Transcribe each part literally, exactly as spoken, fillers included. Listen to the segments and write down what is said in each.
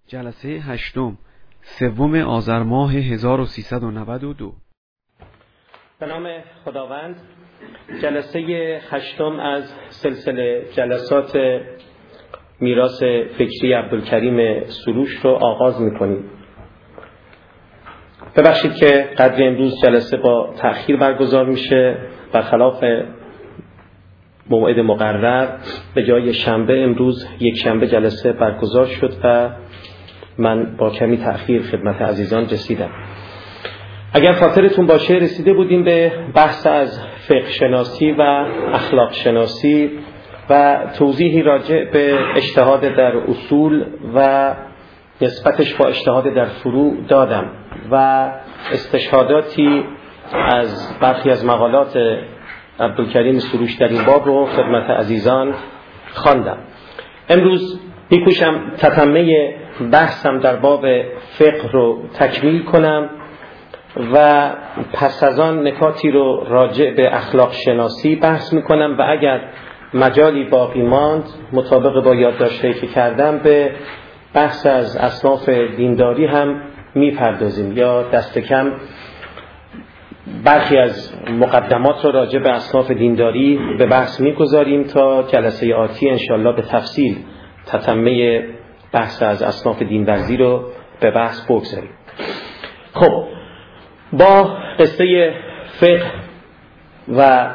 جلسه هشتم سوم آذر ماه هزار و سیصد و نود و دو. به نام خداوند. جلسه هشتم از سلسله جلسات میراث فکری عبدالکریم سروش رو آغاز می‌کنیم. ببخشید که قدر امروز جلسه با تأخیر برگزار میشه، برخلاف موعد مقرر. به جای شنبه امروز یک شنبه جلسه برگزار شد و من با کمی تأخیر خدمت عزیزان رسیدم. اگر خاطرتون باشه رسیده بودیم به بحث از فقه شناسی و اخلاق شناسی و توضیحی راجع به اجتهاد در اصول و نسبتش با اجتهاد در فروع دادم و استشهاداتی از برخی از مقالات عبدالکریم سروش در این باب رو خدمت عزیزان خواندم. امروز میکوشم تتمه بحثم در باب فقه رو تکمیل کنم و پس از آن نکاتی رو راجع به اخلاق شناسی بحث میکنم و اگر مجالی باقی ماند مطابق با یادداشت‌هایی که کردم به بحث از اصناف دینداری هم میپردازیم یا دست کم برخی از مقدمات رو راجع به اصناف دینداری به بحث میگذاریم تا جلسه آتی انشالله به تفصیل تتمه بحث از اصناف دینورزی رو به بحث بگذاریم. خب با قصه فقه و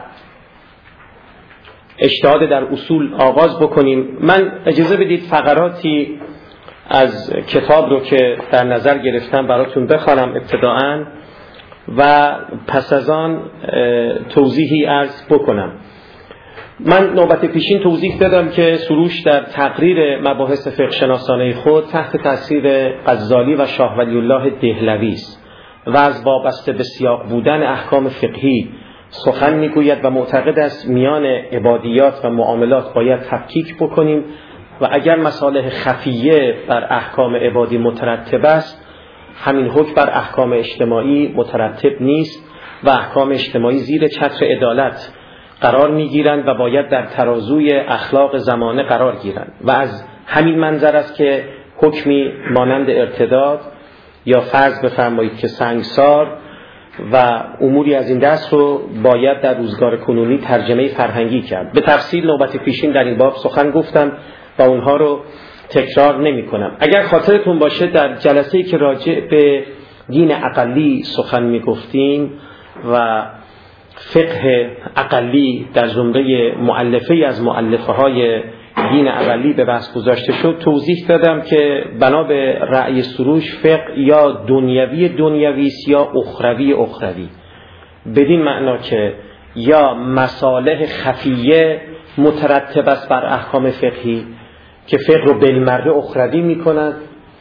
اجتهاد در اصول آغاز بکنیم. من اجازه بدید فقراتی از کتاب رو که در نظر گرفتم براتون بخوانم ابتداءً و پس از آن توضیحی عرض بکنم. من نوبت پیشین توضیح دادم که سروش در تقریر مباحث فقه شناسانه خود تحت تاثیر غزالی و شاه ولی الله دهلوی است و از وابسته به سیاق بودن احکام فقهی سخن میگوید و معتقد است میان عبادیات و معاملات باید تفکیک بکنیم و اگر مصالح خفیه بر احکام عبادی مترتب است همین حکم بر احکام اجتماعی مترتب نیست و احکام اجتماعی زیر چتر عدالت قرار میگیرند و باید در ترازوی اخلاق زمانه قرار گیرند و از همین منظر است که حکمی مانند ارتداد یا فرض بفرمایید که سنگسار و اموری از این دست رو باید در روزگار کنونی ترجمه فرهنگی کرد. به تفصیل نوبت پیشین در این باب سخن گفتم و اونها رو تکرار نمی کنم. اگر خاطرتون باشه در جلسه‌ای که راجع به دین اقلی سخن می گفتیم و فقه اقلی در زمره مؤلفه از مؤلفه های دین اقلی به بحث گذاشته شد، توضیح دادم که بنا به رأی سروش فقه یا دنیوی دنیوی است یا اخروی اخروی، بدین معنا که یا مصالح خفیه مترتب است بر احکام فقهی که فقه رو بالمره اخروی می کند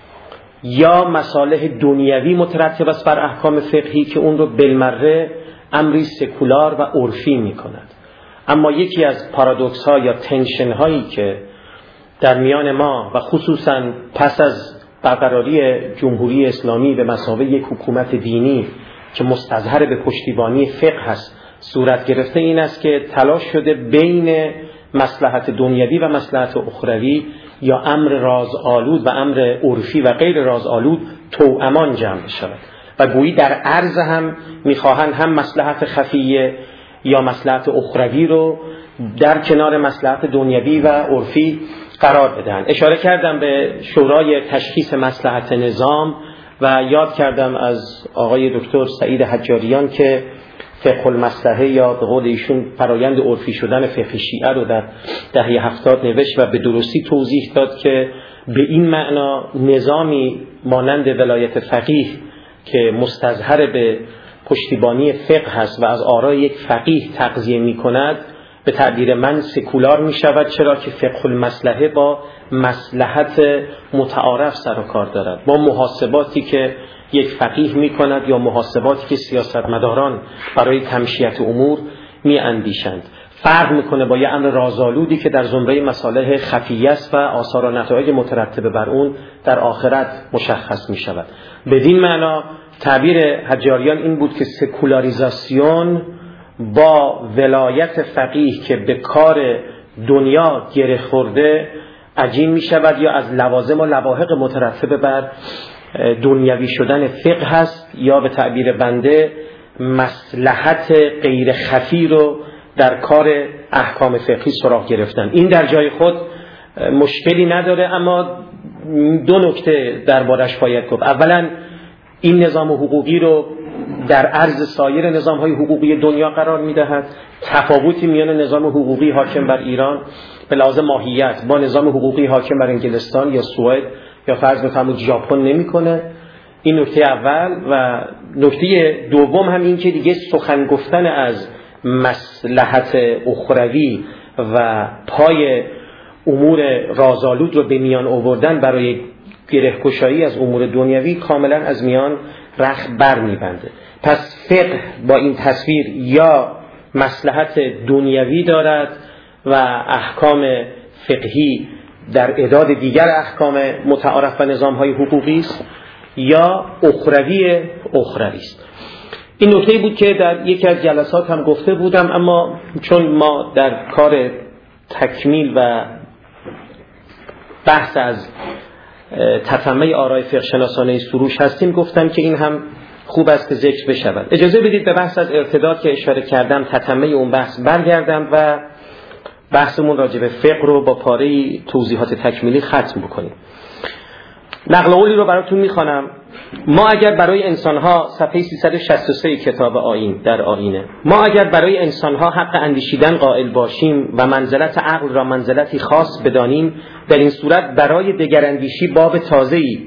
یا مصالح دنیوی مترتب است بر احکام فقهی که اون رو بالمره امری سکولار و عرفی می کند. اما یکی از پارادوکس ها یا تنشن هایی که در میان ما و خصوصا پس از برقراری جمهوری اسلامی به مثابه یک حکومت دینی که مستظهر به پشتیبانی فقه هست صورت گرفته این است که تلاش شده بین مصلحت دنیوی و مصلحت اخروی یا امر رازآلود و امر عرفی و غیر رازآلود توامان جمع شود و گویی در عرض هم میخواهند هم مصلحت خفیه یا مصلحت اخروی رو در کنار مصلحت دنیوی و عرفی قرار بدهند. اشاره کردم به شورای تشخیص مصلحت نظام و یاد کردم از آقای دکتر سعید حجاریان که فقه المصلحه یا به قول ایشون فرایند عرفی شدن فقه شیعه رو در دهه هفتاد نوشت و به درستی توضیح داد که به این معنا نظامی مانند ولایت فقیه که مستظهر به پشتیبانی فقه هست و از آراء یک فقیه تغذیه می کند به تعبیر من سکولار می شود، چرا که فقه المصلحه با مصلحت متعارف سر و کار دارد، با محاسباتی که یک فقیه می کند یا محاسباتی که سیاستمداران برای تمشیت امور می اندیشند. فرق میکنه با یه امر رازآلودی که در زمره مصالح خفیه است و آثار و نتایج مترتب بر اون در آخرت مشخص می شود. بدین معنا تعبیر حجاریان این بود که سکولاریزاسیون با ولایت فقیه که به کار دنیا گره خورده عجین می شود یا از لوازم و لواحق مترتب بر دنیوی شدن فقه هست، یا به تعبیر بنده مصلحت غیر خفی رو در کار احکام فقهی سراغ گرفتن. این در جای خود مشکلی نداره، اما دو نکته دربارش باید گفت. اولا این نظام حقوقی رو در عرض سایر نظام‌های حقوقی دنیا قرار می‌دهد. تفاوتی میان نظام حقوقی حاکم بر ایران به لحاظ ماهیت با نظام حقوقی حاکم بر انگلستان یا سوئد یا فرض بفرمایید ژاپن نمی‌کنه. این نکته اول. و نکته دوم هم این که دیگه سخن گفتن از مصلحت اخروی و پای امور رازآلود رو به میان آوردن برای گره‌گشایی از امور دنیوی کاملا از میان رخ بر می‌بنده. پس فقه با این تصویر یا مصلحت دنیوی دارد و احکام فقهی در اعداد دیگر احکام متعارف و نظام‌های حقوقی است، یا اخروی اخروی است. این نکته بود که در یکی از جلسات هم گفته بودم، اما چون ما در کار تکمیل و بحث از تتمه آرای فقه شناسانه سروش هستیم، گفتم که این هم خوب است که ذکر بشود. اجازه بدید به بحث از ارتداد که اشاره کردم تتمه اون بحث برگردم و بحثمون راجع به فقه رو با پاره توضیحات تکمیلی ختم بکنیم. نقل قولی رو براتون میخوانم. ما اگر برای انسانها، صفحه سیصد و شصت و سه کتاب آیین در آیینه، ما اگر برای انسانها حق اندیشیدن قائل باشیم و منزلت عقل را منزلتی خاص بدانیم، در این صورت برای دگراندیشی باب تازه‌ای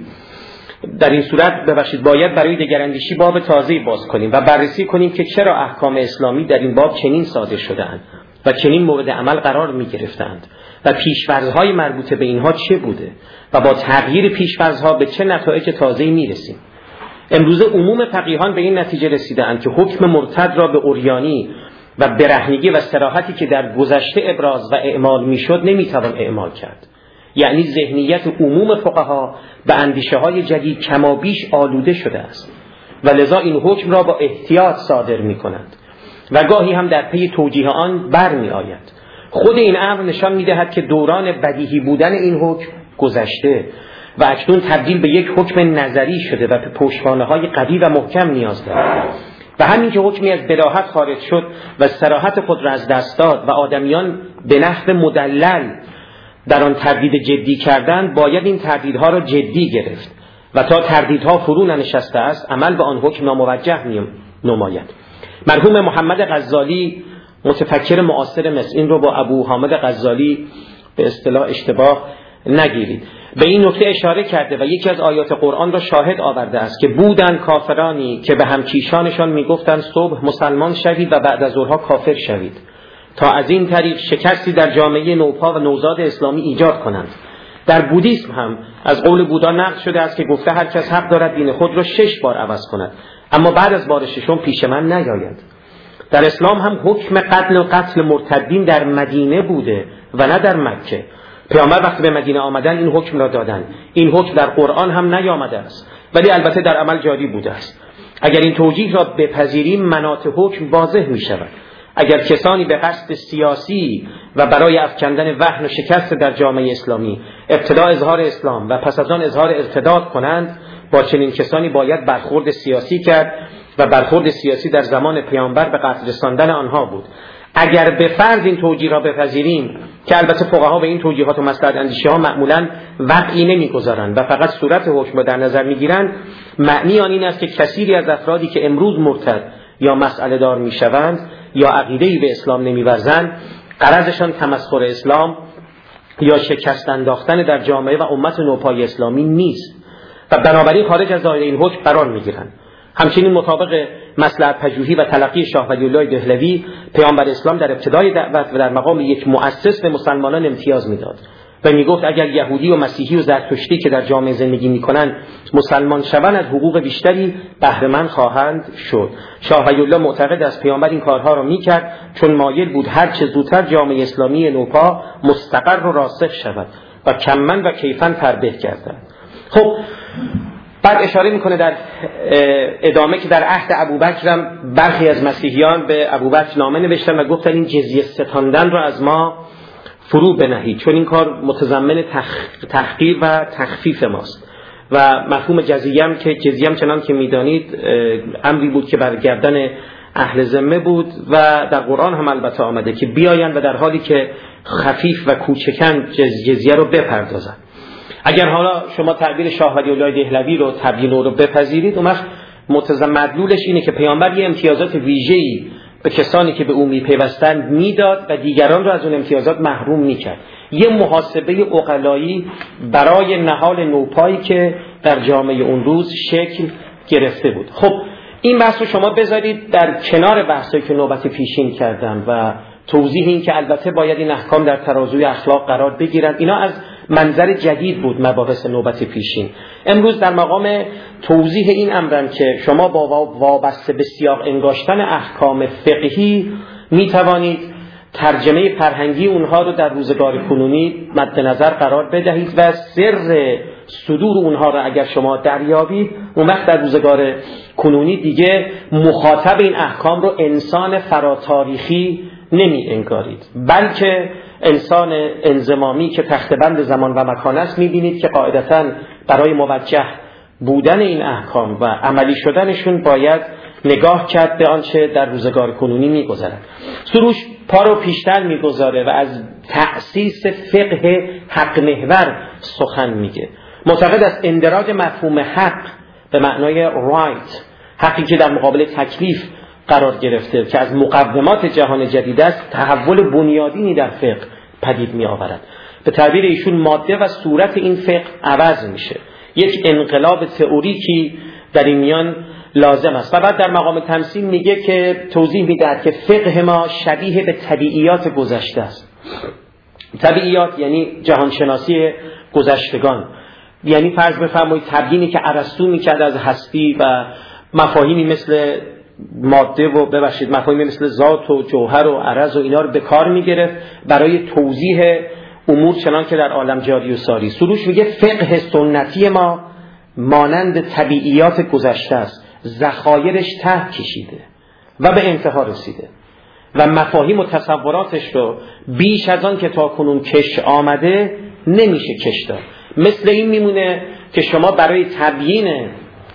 در این صورت ببخشید باید برای دگراندیشی باب تازه‌ای باز کنیم و بررسی کنیم که چرا احکام اسلامی در این باب چنین صادر شده‌اند و چنین مورد عمل قرار می‌گرفتند و پیش‌فرض‌های مربوط به اینها چه بوده و با تغییر پیش‌فرض‌ها به چه نتایج تازه‌ای می‌رسیم. امروزه عموم فقیهان به این نتیجه رسیده‌اند که حکم مرتد را به عریانی و برهنگی و صراحتی که در گذشته ابراز و اعمال می‌شد نمی‌توان اعمال کرد. یعنی ذهنیت عموم فقها به اندیشه‌های جدید کمابیش آلوده شده است و لذا این حکم را با احتیاط صادر می‌کنند و گاهی هم در پی توجیه آن برمی‌آید. خود این امر نشان می‌دهد که دوران بدیهی بودن این حکم گذشته و اکنون تبدیل به یک حکم نظری شده و به پشتوانه‌های قوی و محکم نیاز دارد. و همین که حکمی از بداهت خارج شد و صراحت خود را از دست داد و آدمیان به نحو مدلل در آن تردید جدی کردند، باید این تردیدها را جدی گرفت و تا تردیدها فرو ننشسته است عمل به آن حکم ناموجه نماید. مرحوم محمد غزالی متفکر معاصر مصر، این رو با ابو حامد غزالی به اصطلاح اشتباه نگیرید، به این نکته اشاره کرده و یکی از آیات قرآن را شاهد آورده است که بودن کافرانی که به همکیشانشان میگفتند صبح مسلمان شوید و بعد از ظهرها کافر شوید، تا از این طریق شکستی در جامعه نوپا و نوزاد اسلامی ایجاد کنند. در بودیسم هم از قول بودا نقل شده است که گفته هر کس حق دارد دین خود را شش بار عوض کند، اما بعد از بار ششم پیش من نیاید. در اسلام هم حکم قتل و قتل مرتدین در مدینه بوده و نه در مکه. پیامبر وقتی به مدینه آمدن این حکم را دادند. این حکم در قرآن هم نیامده است، ولی البته در عمل جاری بوده است. اگر این توجیه را بپذیریم مناط حکم واضح می شود. اگر کسانی به قصد سیاسی و برای افکندن وهن و شکست در جامعه اسلامی ابتدا اظهار اسلام و پس از آن اظهار ارتداد کنند، با چنین کسانی باید برخورد سیاسی کرد و برخورد سیاسی در زمان پیامبر به قتل رساندن آنها بود. اگر به فرض این توجیه را بپذیریم که البته فقها به این توجیهات و مصلحت اندیشی ها معمولاً وقعی نمی‌گذارند و فقط صورت حکم را در نظر می‌گیرند، معنی آن این است که کثیری از افرادی که امروز مرتد یا مسئله دار می‌شوند یا عقیده‌ای به اسلام نمی‌ورزند، غرضشان تمسخر اسلام یا شکست انداختن در جامعه و امت نوپای اسلامی نیست و بنابراین خارج از دایره این حکم قرار می‌گیرند. همچنین مطابق مصلحت پژوهی و تلقی شاه ولی الله دهلوی، پیامبر اسلام در ابتدای دعوت و در مقام یک مؤسس به مسلمانان امتیاز میداد و میگفت اگر یهودی و مسیحی و زرتشتی که در جامعه زندگی میکنند مسلمان شوند از حقوق بیشتری بهره مند خواهند شد. شاه ولی الله معتقد است پیامبر این کارها را میکرد چون مایل بود هر چه زودتر جامعه اسلامی نوپا مستقر و راسخ شود و کمن و کیفن تربیه گردد. خب بعد اشاره میکنه در ادامه که در عهد ابوبکر هم برخی از مسیحیان به ابوبکر نامه نوشتن و گفتن این جزیه ستاندن رو از ما فرو بنهید، چون این کار متضمن تخ... تحقیر و تخفیف ماست. و مفهوم جزیه هم که جزیه هم چنان که میدانید امری بود که بر گردن اهل ذمه بود و در قرآن هم البته آمده که بیاین و در حالی که خفیف و کوچکن جز... جزیه رو بپردازن. اگر حالا شما تعبیر شاه ولی الله دهلوی رو تبیین رو بپذیرید، اون وقت متضمن مدلولش اینه که پیامبر یه امتیازات ویژه‌ای به کسانی که به او میپیوستند میداد و دیگران رو از اون امتیازات محروم میکرد. یه محاسبه عقلایی برای نهال نوپایی که در جامعه اون روز شکل گرفته بود. خب این بحث رو شما بذارید در کنار بحثایی که نوبت پیشین کردم و توضیح این که البته باید این احکام در ترازوی اخلاق قرار بگیرن. اینا از منظر جدید بود مباحث نوبت پیشین. امروز در مقام توضیح این امرن که شما با وابسته به سیاق انگاشتن احکام فقهی می توانید ترجمه فرهنگی اونها رو در روزگار کنونی مد نظر قرار بدهید و سر صدور اونها رو اگر شما دریابید، اون وقت در روزگار کنونی دیگه مخاطب این احکام رو انسان فراتاریخی نمی انگارید، بلکه انسان انضمامی که تخته‌بند زمان و مکان است. می‌بینید که قاعدتاً برای موجه بودن این احکام و عملی شدنشون باید نگاه کرد به آنچه در روزگار کنونی می‌گذرد. سروش پا رو پیشتر می‌گذاره و از تأسیس فقه حق محور سخن میگه. معتقد است اندراج مفهوم حق به معنای رایت، حقی که در مقابل تکلیف قرار گرفته که از مقدمات جهان جدید است، تحول بنیادینی در فقه پدید می آورد. به تعبیر ایشون ماده و صورت این فقه عوض میشه، یک انقلاب تئوریکی در این میان لازم است. و بعد در مقام تمثیل میگه که توضیح میدهد که فقه ما شبیه به طبیعیات گذشته است. طبیعیات یعنی جهانشناسی گذشتگان، یعنی فرض بفرمایید تبیینی که ارسطو میکرد از هستی و مفاهیمی مثل ماده و ببخشید مفاهیمی مثل ذات و جوهر و عرض و اینا رو به کار میگرفت برای توضیح امور چنان که در عالم جاری و ساری. سروش میگه فقه سنتی ما مانند طبیعیات گذشته است، ذخایرش ته کشیده و به انتها رسیده و مفاهیم و تصوراتش رو بیش از آن که تا کنون کش آمده نمیشه کش داد. مثل این میمونه که شما برای تبیین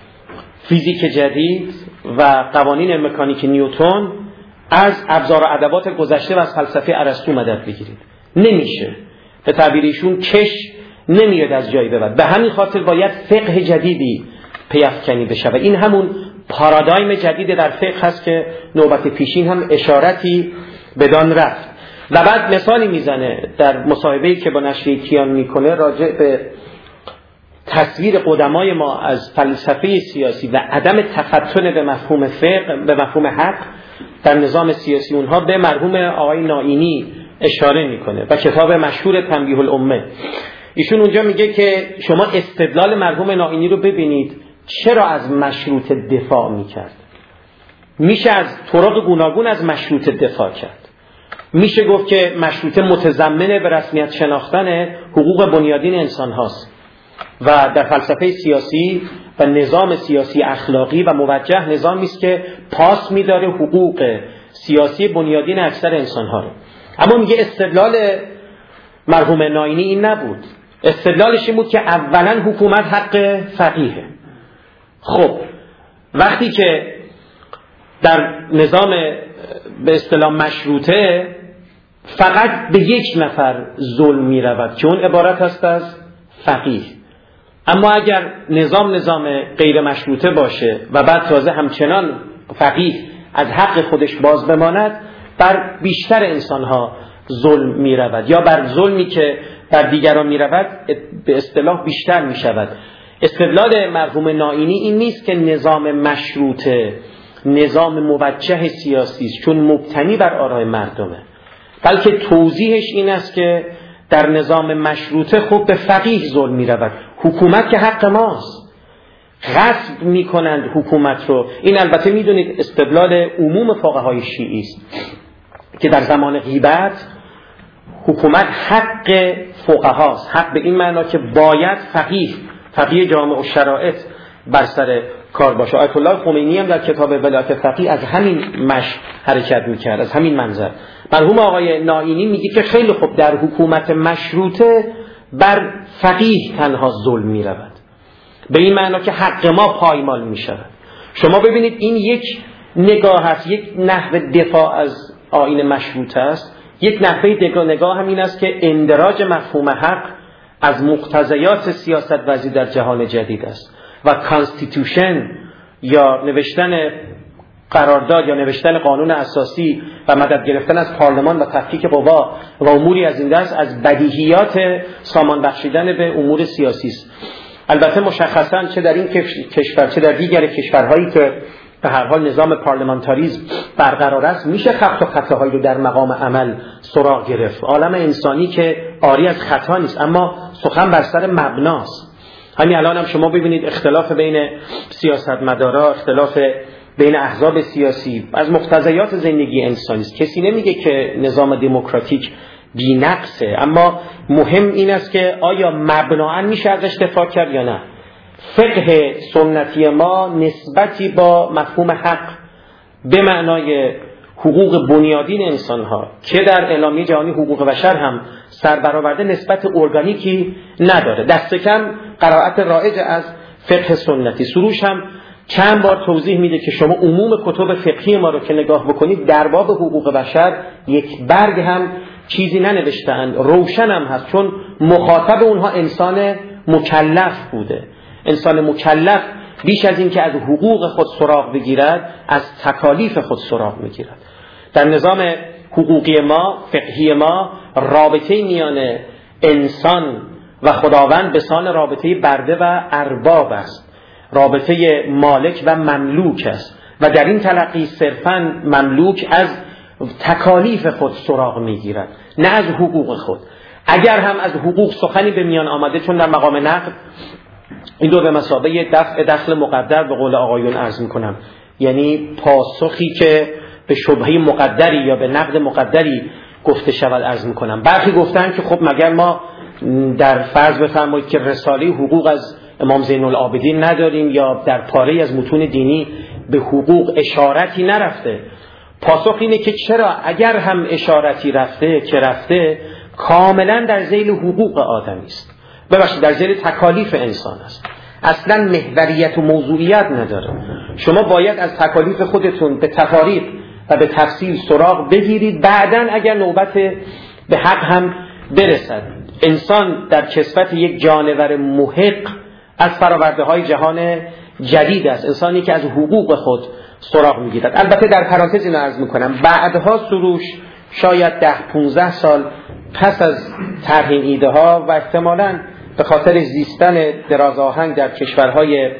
فیزیک جدید و قوانین مکانیک نیوتن از ابزار و ادوات گذشته و از فلسفه ارسطو مدد بگیرید، نمیشه. به تعبیر ایشون کش نمیاد از جایی به بعد. به همین خاطر باید فقه جدیدی پیافکنی بشه و این همون پارادایم جدید در فقه هست که نوبت پیشین هم اشارتی بدان رفت. و بعد مثالی میزنه در مصاحبه‌ای که با نشریه کیان میکنه راجع به تصویر قدمای ما از فلسفه سیاسی و عدم تفتن به مفهوم فقه، به مفهوم حق در نظام سیاسی اونها، به مرحوم آقای نائینی اشاره میکنه و کتاب مشهور تنبیه الامه. ایشون اونجا میگه که شما استدلال مرحوم نائینی رو ببینید چرا از مشروط دفاع میکرد. میشه از طرق گوناگون از مشروط دفاع کرد. میشه گفت که مشروطه متضمن به رسمیت شناختن حقوق بنیادین انسان هاست و در فلسفه سیاسی و نظام سیاسی اخلاقی و موجه نظامی است که پاس میداره حقوق سیاسی بنیادین اکثر انسان ها رو. اما میگه استدلال مرحوم نائینی این نبود. استدلالش این بود که اولا حکومت حق فقیه. خب وقتی که در نظام به اصطلاح مشروطه فقط به یک نفر ظلم می رود که اون عبارت است از فقیه، اما اگر نظام نظام غیر مشروطه باشه و بعد تازه همچنان فقیه از حق خودش باز بماند، بر بیشتر انسانها ظلم می رود یا بر ظلمی که بر دیگران می رود به اصطلاح بیشتر می شود. استدلال مرحوم نائینی این نیست که نظام مشروطه نظام موجه سیاسی است چون مبتنی بر آراء مردمه، بلکه توضیحش این است که در نظام مشروطه خوب به فقیه ظلم می رود. حکومت که حق ماست، غصب می کنند حکومت رو. این البته می دونید استدلال عموم فقهای شیعی است که در زمان غیبت حکومت حق فقهاست. حق به این معنا که باید فقیه فقیه جامع و شرایط بر سر کار باشه. آیت الله خمینی هم در کتاب ولایت فقیه از همین مش حرکت میکرد، از همین منظر. مرحوم آقای نائینی میگه که خیلی خوب در حکومت مشروطه بر فقیه تنها ظلم میرود، به این معنا که حق ما پایمال میشود. شما ببینید این یک نگاه است، یک نحوه دفاع از آیین مشروطه است. یک نحوه نگاه هم این است که اندراج مفهوم حق از مقتضیات سیاست وضعی در جهان جدید است و کانستیتوشن یا نوشتن قرارداد یا نوشتن قانون اساسی و مدد گرفتن از پارلمان و تفکیک قوا و اموری از این دست از بدیهیات سامان بخشیدن به امور سیاسی است. البته مشخصاً چه در این کشور چه در دیگر کشورهایی که به هر حال نظام پارلمانتاریسم برقرار است میشه خط و خطاهایی رو در مقام عمل سراغ گرفت. عالم انسانی که عاری از خطا نیست، اما سخن بر سر مبناست. همین الان هم شما ببینید اختلاف بین سیاستمدارا، اختلاف بین احزاب سیاسی از مقتضیات زندگی انسانی است. کسی نمیگه که نظام دموکراتیک بی‌نقصه، اما مهم این است که آیا مبناً میشه ازش دفاع کرد یا نه. فقه سنتی ما نسبتی با مفهوم حق به معنای حقوق بنیادین انسان‌ها که در اعلامیه جهانی حقوق بشر هم سربرآورده نسبت ارگانیکی نداره. دست کم قرائت رایج از فقه سنتی. سروش هم چند بار توضیح میده که شما عموم کتب فقهی ما رو که نگاه بکنید در باب حقوق بشر یک برگ هم چیزی ننوشته‌اند. روشن هم هست، چون مخاطب اونها انسان مکلف بوده. انسان مکلف بیش از این که از حقوق خود سراغ بگیرد از تکالیف خود سراغ میگیرد. در نظام حقوقی ما، فقهی ما، رابطه میان انسان و خداوند به سان رابطه برده و ارباب است، رابطه مالک و مملوک است و در این تلقی صرفاً مملوک از تکالیف خود سراغ میگیرد نه از حقوق خود. اگر هم از حقوق سخنی به میان آمده، چون در مقام نقد این دو به مثابه دفع دخل مقدر به قول آقایون عرض میکنم، یعنی پاسخی که به شبهه مقدری یا به نقد مقدری گفته شود عرض میکنم. برخی گفتن که خب مگر ما در فرض بفرمایید که رساله حقوق از امام زین العابدین نداریم یا در پاره از متون دینی به حقوق اشارتی نرفته؟ پاسخ اینه که چرا اگر هم اشارتی رفته که رفته کاملا در ذیل حقوق آدمی است، ببخشید در ذیل تکالیف انسان است، اصلا محوریت و موضوعیت نداره. شما باید از تکالیف خودتون به تفاریق و به تفصیل سراغ بگیرید، بعداً اگر نوبت به حق هم برسد. انسان در کسوت یک جانور محق از فراورده های جهان جدید است، انسانی که از حقوق خود سراغ میگیرد. البته در پرانتز اینو عرض میکنم، بعدها سروش شاید ده پونزده سال پس از طرح این ایده ها و احتمالاً به خاطر زیستن دراز آهنگ در کشورهای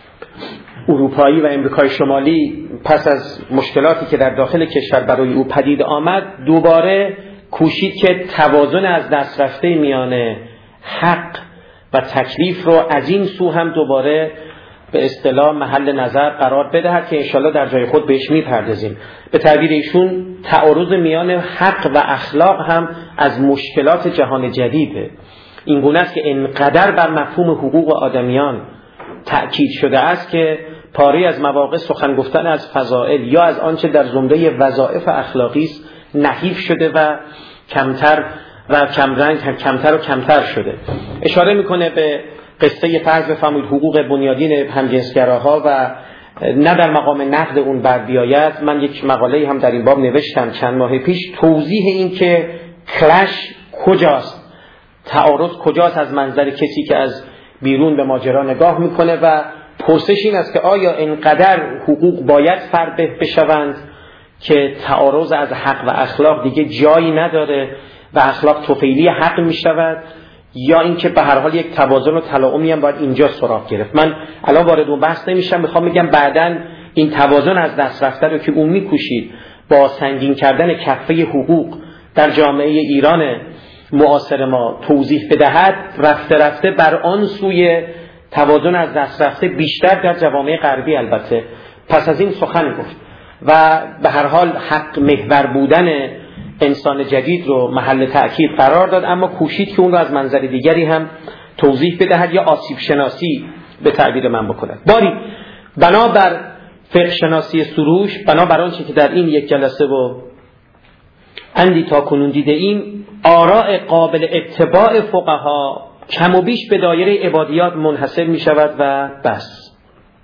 اروپایی و امریکای شمالی پس از مشکلاتی که در داخل کشور برای او پدید آمد، دوباره کوشید که توازن از دست رفته میان حق و تکلیف رو از این سو هم دوباره به اصطلاح محل نظر قرار بدهد که انشالله در جای خود بهش میپردازیم. به تعبیر ایشون تعارض میان حق و اخلاق هم از مشکلات جهان جدیده. این گونه است که انقدر بر مفهوم حقوق آدمیان تأکید شده است که پاره از مواقع سخن گفتن از فضائل یا از آنچه در زمره وظایف اخلاقی است نحیف شده و کمتر و کمرنگ کمتر و کمتر شده. اشاره میکنه به قصه فرض بفرمایید حقوق بنیادین همجنسگراها و نه در مقام نقد اون بر بیاید. من یک مقاله هم در این باب نوشتم چند ماه پیش، توضیح این که کلش کجاست، تعارض کجاست از منظر کسی که از بیرون به ماجرا نگاه میکنه و پرسش این است که آیا اینقدر حقوق باید فربه بشوند که تعارض از حق و اخلاق دیگه جایی نداره و اخلاق طفیلی حق میشود، یا اینکه به هر حال یک توازن و تلاعومی هم باید اینجا سراغ گرفت. من الان وارد اون بحث نمیشم، میخوام بگم بعداً این توازن از دست رفته رو که اون میکوشید با سنگین کردن کفه حقوق در جامعه ایران معاصر ما توضیح بدهد، رفته رفته بر آن سوی توازن از دست رفته بیشتر در جوامع غربی البته پس از این سخن گفت و به هر حال حق محور بودن انسان جدید رو محل تأکید قرار داد، اما کوشید که اون رو از منظر دیگری هم توضیح بدهد یا آسیب شناسی به تعبیر من بکند. باری بنابر فقه شناسی سروش، بنابر آنچه که در این یک جلسه و اندی تا کنون دیده ایم، آراء قابل اتباع فقها کم و بیش به دایره عبادیات منحصر می شود و بس.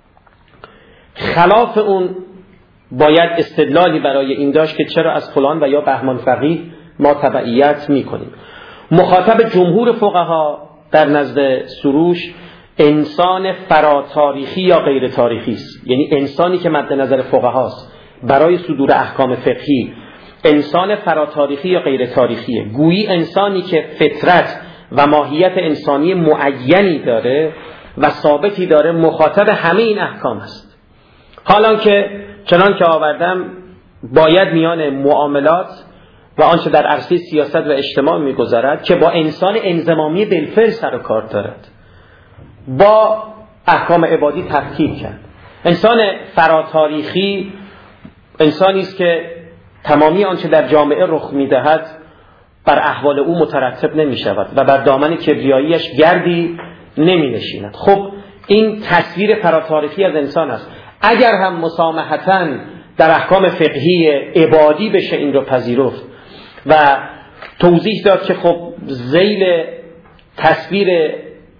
خلاف اون باید استدلالی برای این داشت که چرا از فلان و یا بهمان فقیه ما تبعیت می کنیم. مخاطب جمهور فقها در نزد سروش انسان فراتاریخی یا غیر تاریخی است، یعنی انسانی که مد نظر فقهاست برای صدور احکام فقهی انسان فراتاریخی یا غیر تاریخیه. گویی انسانی که فطرت و ماهیت انسانی معینی داره و ثابتی داره مخاطب همه این احکام است. حالا که چنان که آوردم باید میان معاملات و آنچه در عرصه سیاست و اجتماع میگذرد که با انسان انضمامی بالفعل سر و کار دارد با احکام عبادی تفکیک کرد. انسان فراتاریخی انسانی است که تمامی آنچه در جامعه رخ میدهد بر احوال او مترتب نمی شود و بر دامن کبریاییش گردی نمی نشیند. خب این تصویر فراتاریخی از انسان است. اگر هم مسامحتاً در احکام فقهی عبادی بشه این رو پذیرفت و توضیح داد که خب ذیل تصویر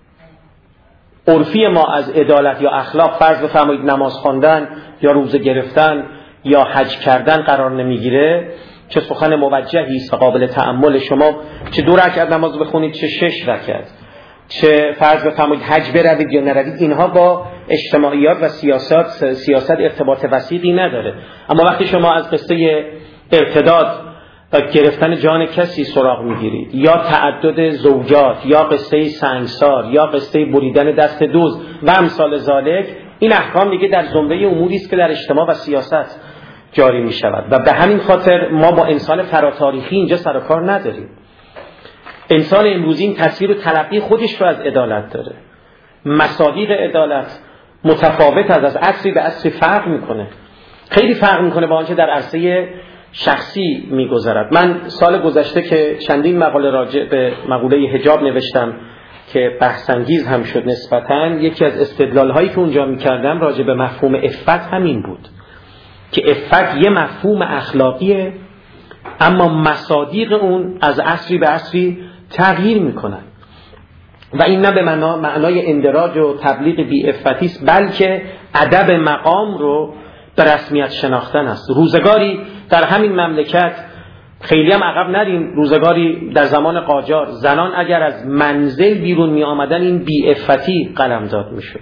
عرفی ما از عدالت یا اخلاق فرض بفرمایید نماز خواندن یا روزه گرفتن یا حج کردن قرار نمیگیره، چه سخن موجهی است و قابل تأمل. شما چه دو رکعت نماز بخونید چه شش رکعت، چه فرض بفرمایید حج بروید یا نروید، اینها با اجتماعیات و سیاست سیاست ارتباط وثیقی نداره. اما وقتی شما از قصه ارتداد و گرفتن جان کسی سراغ میگیرید یا تعدد زوجات یا قصه سنگسار یا قصه بریدن دست دزد و امثال ذالک، این احکام دیگه در زمره اموری است که در اجتماع و سیاست جاری می شود و به همین خاطر ما با انسان فراتاریخی اینجا سر و کار نداریم. انسان امروزی این تصویر و تلقی خودش رو از عدالت داره. مصادیق عدالت متفاوت از از عصری به عصری فرق میکنه، خیلی فرق میکنه با آنچه در عرصه شخصی میگذرد. من سال گذشته که چندین مقاله راجع به مقوله حجاب نوشتم که بحث‌انگیز هم شد نسبتاً، یکی از استدلال‌هایی که اونجا می‌کردم راجع به مفهوم عفت همین بود که عفت یه مفهوم اخلاقیه اما مصادیق اون از عصری به عصری تغییر میکنن و این نه به معنا معنای اندراج و تبلیغ بی عفتی است، بلکه ادب مقام رو به رسمیت شناختن است. روزگاری در همین مملکت خیلی هم عقب نریم، روزگاری در زمان قاجار زنان اگر از منزل بیرون می آمدن این بی عفتی قلمداد می شد.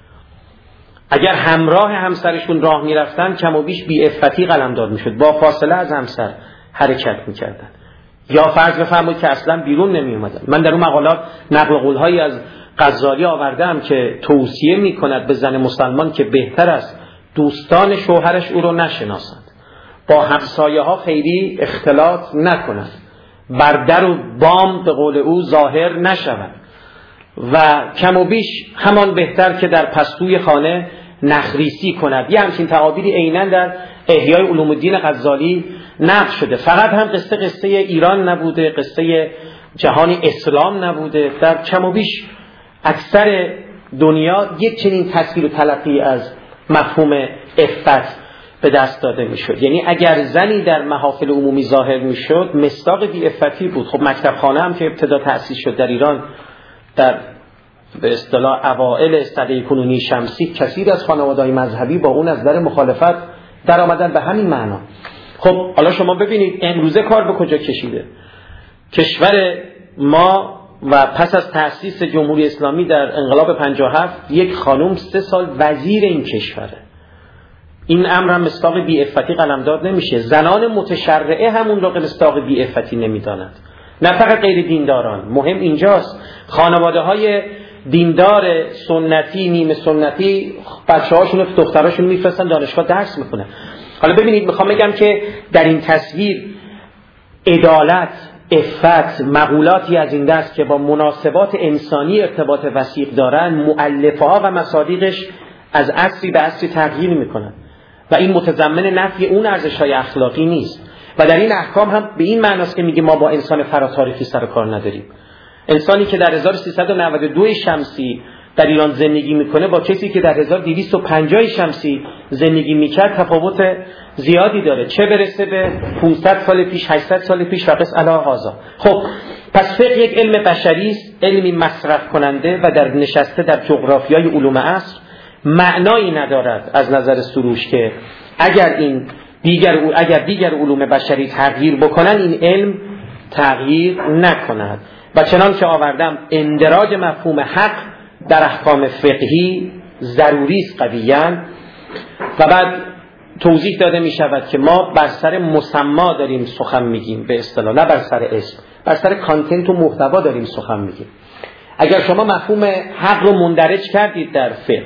اگر همراه همسرشون راه می رفتن کم و بیش بی عفتی قلمداد می شد، با فاصله از همسر حرکت می کردن یا فرض بفرمایید که اصلا بیرون نمی اومدن. من در اون مقالات نقل قول‌هایی از غزالی آوردم که توصیه می کند به زن مسلمان که بهتر است دوستان شوهرش او رو نشناسند، با همسایه ها خیلی اختلاط نکنند، بر در و بام به قول او ظاهر نشوند و کم و بیش همان بهتر که در پستوی خانه نخریسی کند. یه همچین تعابیری عیناً در احیای علوم الدین غزالی نقل شده. فقط هم قصه قصه ایران نبوده، قصه جهان اسلام نبوده، در کم و بیش اکثر دنیا یک چنین تصویر و تلقی از مفهوم عفت به دست داده میشد. یعنی اگر زنی در محافل عمومی ظاهر میشد مصداق بی عفتی بود. خب مکتب خانه هم که ابتدا تأسیس شد در ایران در به اصطلاح اوائل سده کنونی شمسی، کثیر از خانواده‌های مذهبی با اون از در مخالفت در آمدن به همین معنا. خب حالا شما ببینید امروزه کار به کجا کشیده. کشور ما و پس از تأسیس جمهوری اسلامی در انقلاب پنجاه و هفت یک خانم سه سال وزیر این کشوره. این امر هم مصداق بی عفتی قلمداد نمیشه. زنان متشرعه همون رو مصداق بی عفتی نمیدانند، نه فقط غیر دینداران. مهم اینجاست خانواده های دیندار سنتی نیمه سنتی بچه هاشون و دختراشون میفرستن دانشگاه درس میکنن. حالا ببینید میخوام بگم که در این تصویر عدالت، عفت، مقولاتی از این دست که با مناسبات انسانی ارتباط وثیق دارن، مؤلفه ها و مصادیقش از عصری به عصری تغییر میکنن و این متضمن نفی اون ارزش‌های اخلاقی نیست. و در این احکام هم به این معناست که میگه ما با انسان فراتاریخی سر و کار نداریم. انسانی که در هزار و سیصد و نود و دو شمسی در ایران زندگی میکنه با کسی که در هزار و دویست و پنجاه شمسی زندگی میکرد تفاوت زیادی داره، چه برسه به پانصد سال پیش، هشتصد سال پیش و قس علی هذا. خب پس فقه یک علم بشری است، علمی مصرف کننده و در نشسته در جغرافیای علوم عصر، معنایی ندارد از نظر سروش که اگر این دیگر اگر دیگر علوم بشری تغییر بکنن این علم تغییر نکند. و چنان که آوردم اندراج مفهوم حق در احکام فقهی ضروری است قویاً. و بعد توضیح داده می شود که ما بر سر مسما داریم سخن میگیم به اصطلاح، نه بر سر اسم، بر سر کانتنت و محتوا داریم سخن میگیم. اگر شما مفهوم حق رو مندرج کردید در فقه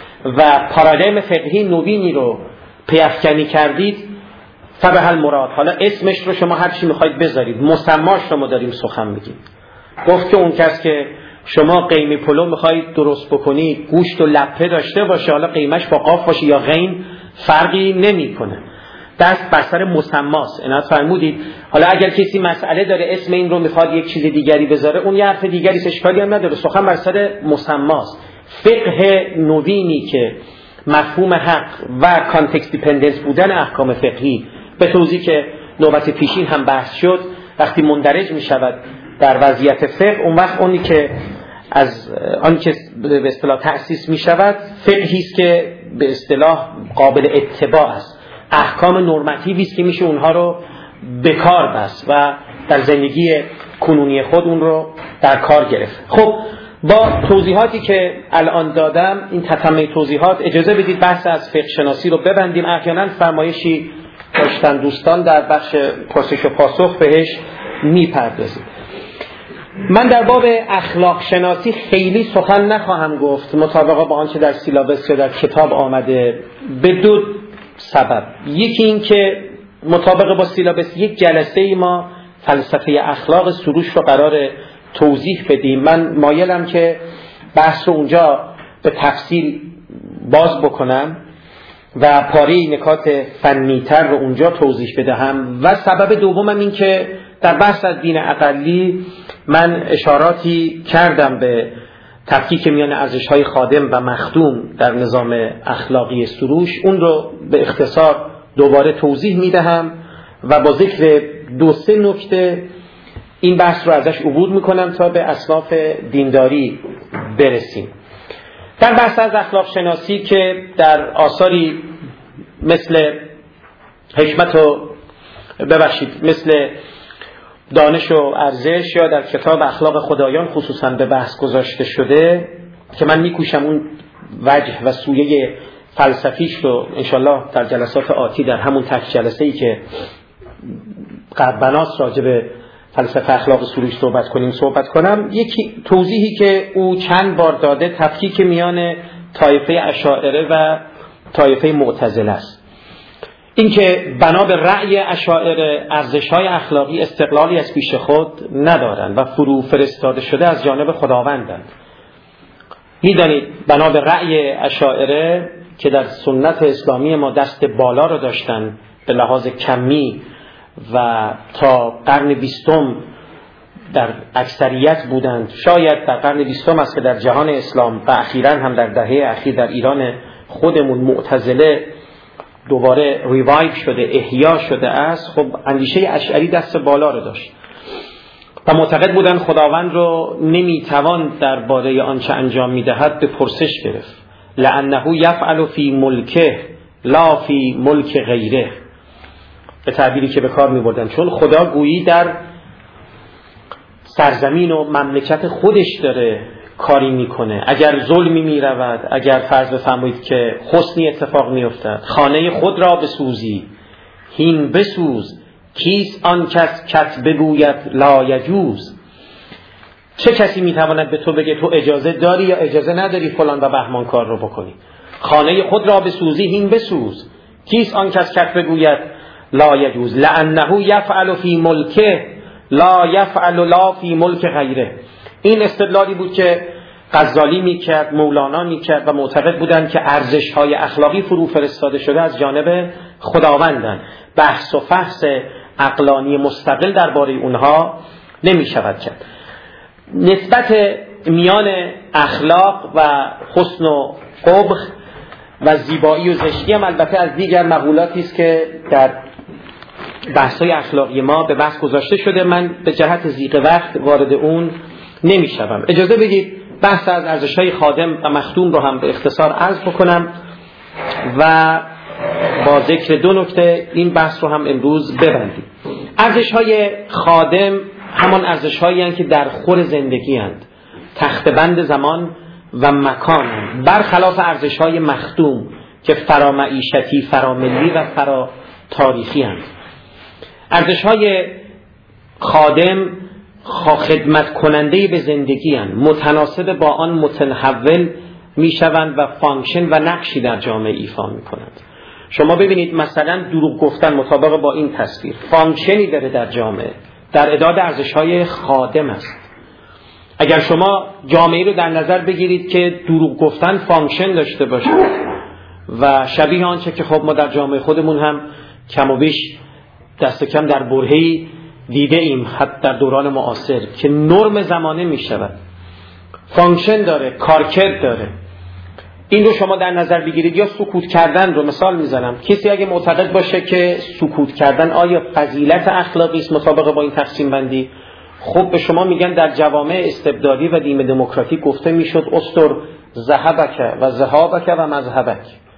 و پارادایم فقهی نوینی رو پیافکنی کردید فبه المراد، حالا اسمش رو شما هر چی میخواید بذارید، مسماش رو ما داریم سخن میگیم. گفت که اون کس که شما قیمه پلو میخواید درست بکنید گوشت و لپه داشته باشه، حالا قیمش با قاف باشه یا غین فرقی نمیکنه، دست بر سر مسماست. عنایت فرمودید. حالا اگر کسی مسئله داره اسم این رو میخواد یک چیز دیگری بذاره اون یه حرف دیگری است، اشکالی هم نداره، سخن بر سر مسماست. فقه نوینی که مفهوم حق و کانتکست دیپندنس بودن احکام فقهی به توضیح که نوبت پیشین هم بحث شد وقتی مندرج می شود در وضعیت فقه، اون وقت اونی که از آن که به اصطلاح تأسیس می شود فقهی است که به اصطلاح قابل اتباع است، احکام نرماتیوی است که میشه اونها رو به کار بست و در زندگی کنونی خود اون رو در کار گرفت. خب با توضیحاتی که الان دادم، این تتمه توضیحات، اجازه بدید بحث از فقه شناسی رو ببندیم. احیانا فرمایشی داشتن دوستان در بخش پرسش و پاسخ بهش میپردازیم. من در باب اخلاق شناسی خیلی سخن نخواهم گفت مطابق با آنچه در سیلابس یا در کتاب آمده، به دو سبب. یکی این که مطابق با سیلابس یک جلسه ای ما فلسفه اخلاق سروش رو قرار توضیح بدیم. من مایلم که بحث رو اونجا به تفصیل باز بکنم و پاره نکات فنی‌تر رو اونجا توضیح بدهم. و سبب دومم این که در بحث از دین اقلی من اشاراتی کردم به تفکیک میان ارزش‌های خادم و مخدوم در نظام اخلاقی سروش، اون رو به اختصار دوباره توضیح میدهم و با ذکر دو سه نکته این بحث رو ازش عبور میکنم تا به اصناف دینداری برسیم. در بحث از اخلاق شناسی که در آثاری مثل حکمت و ببخشید مثل دانش و ارزش یا در کتاب اخلاق خدایان خصوصا به بحث گذاشته شده که من میکوشم اون وجه و سویه فلسفیش رو انشالله در جلسات آتی در همون تک جلسه‌ای که قربناس راجع به فلسفه اخلاق سروش صحبت کنیم صحبت کنم. یکی توضیحی که او چند بار داده تفکیک میان طایفه اشاعره و طایفه معتزله است. این که بنا به رأی اشاعره ارزش‌های اخلاقی استقلالی از پیش خود ندارند و فرو فرستاده شده از جانب خداوندند. میدانید بنا به رأی اشاعره که در سنت اسلامی ما دست بالا رو داشتن به لحاظ کمی و تا قرن بیستم در اکثریت بودند، شاید در قرن بیستم است که در جهان اسلام و اخیراً هم در دهه اخیر در ایران خودمون معتزله دوباره ریوایو شده، احیا شده است. خب اندیشه اشعری دست بالا رو داشت و معتقد بودن خداوند رو نمیتوان درباره آنچه انجام میدهد به پرسش گرفت، لانه یفعل فی ملکه لا فی ملک غیره، به تعبیری که به کار میبردن، چون خدا گویی در سرزمین و مملکت خودش داره کاری میکنه. اگر ظلمی میرود، اگر فرض بفرمایید که حسنی اتفاق میافتد، خانه خود را بسوزی هین بسوز، کیست آن کس کت بگوید لا یجوز. چه کسی میتواند به تو بگه تو اجازه داری یا اجازه نداری فلان و بهمان کار رو بکنی؟ خانه خود را بسوزی هین بسوز، کیست آن کس کت بگوید لا یجوز، لانه یفعل فی ملکه لا یفعل لا فی ملک غیره. این استدلالی بود که غزالی میکرد، مولانا میکرد و معتقد بودند که ارزش‌های اخلاقی فرو فرستاده شده از جانب خداوندند. بحث و فحص عقلانی مستقل درباره اونها نمیشود کرد. نسبت میان اخلاق و حسن و قبح و زیبایی و زشتی هم البته از دیگر مقولاتی است که در بحث‌های اخلاقی ما به بحث گذاشته شده. من به جهت ضیق وقت وارد اون نمی‌شوم. اجازه بدید بحث از ارزش‌های خادم و مخدوم رو هم به اختصار عرض بکنم و با ذکر دو نکته این بحث رو هم امروز ببندیم. ارزش‌های خادم همان ارزش‌هایی هستند که در خور زندگی اند، تخته‌بند زمان و مکان اند، برخلاف ارزش‌های مخدوم که فرامعیشتی، فراملی و فرا تاریخی اند. ارزش‌های خادم خدمت کننده به زندگی اند، متناسب با آن متحول میشوند و فانکشن و نقشی در جامعه ایفا میکنند. شما ببینید مثلا دروغ گفتن مطابق با این تصویر فانکشنی داره در جامعه، در اعداد ارزش‌های خادم است. اگر شما جامعه رو در نظر بگیرید که دروغ گفتن فانکشن داشته باشه و شبیه آنچه که خب ما در جامعه خودمون هم کم و بیش دست کم در برهه‌ای دیده ایم، حتی در دوران معاصر که نرم زمانه می شود، فانکشن داره، کارکرد داره، این رو شما در نظر بگیرید. یا سکوت کردن رو مثال میزنم. کسی اگه معتقد باشه که سکوت کردن آیا فضیلت اخلاقی است مطابق با این تقسیم بندی، خب به شما میگن در جوامع استبدادی و دیم دموکراتیک گفته میشد استر ذهبک و ذهابک و مذهبک،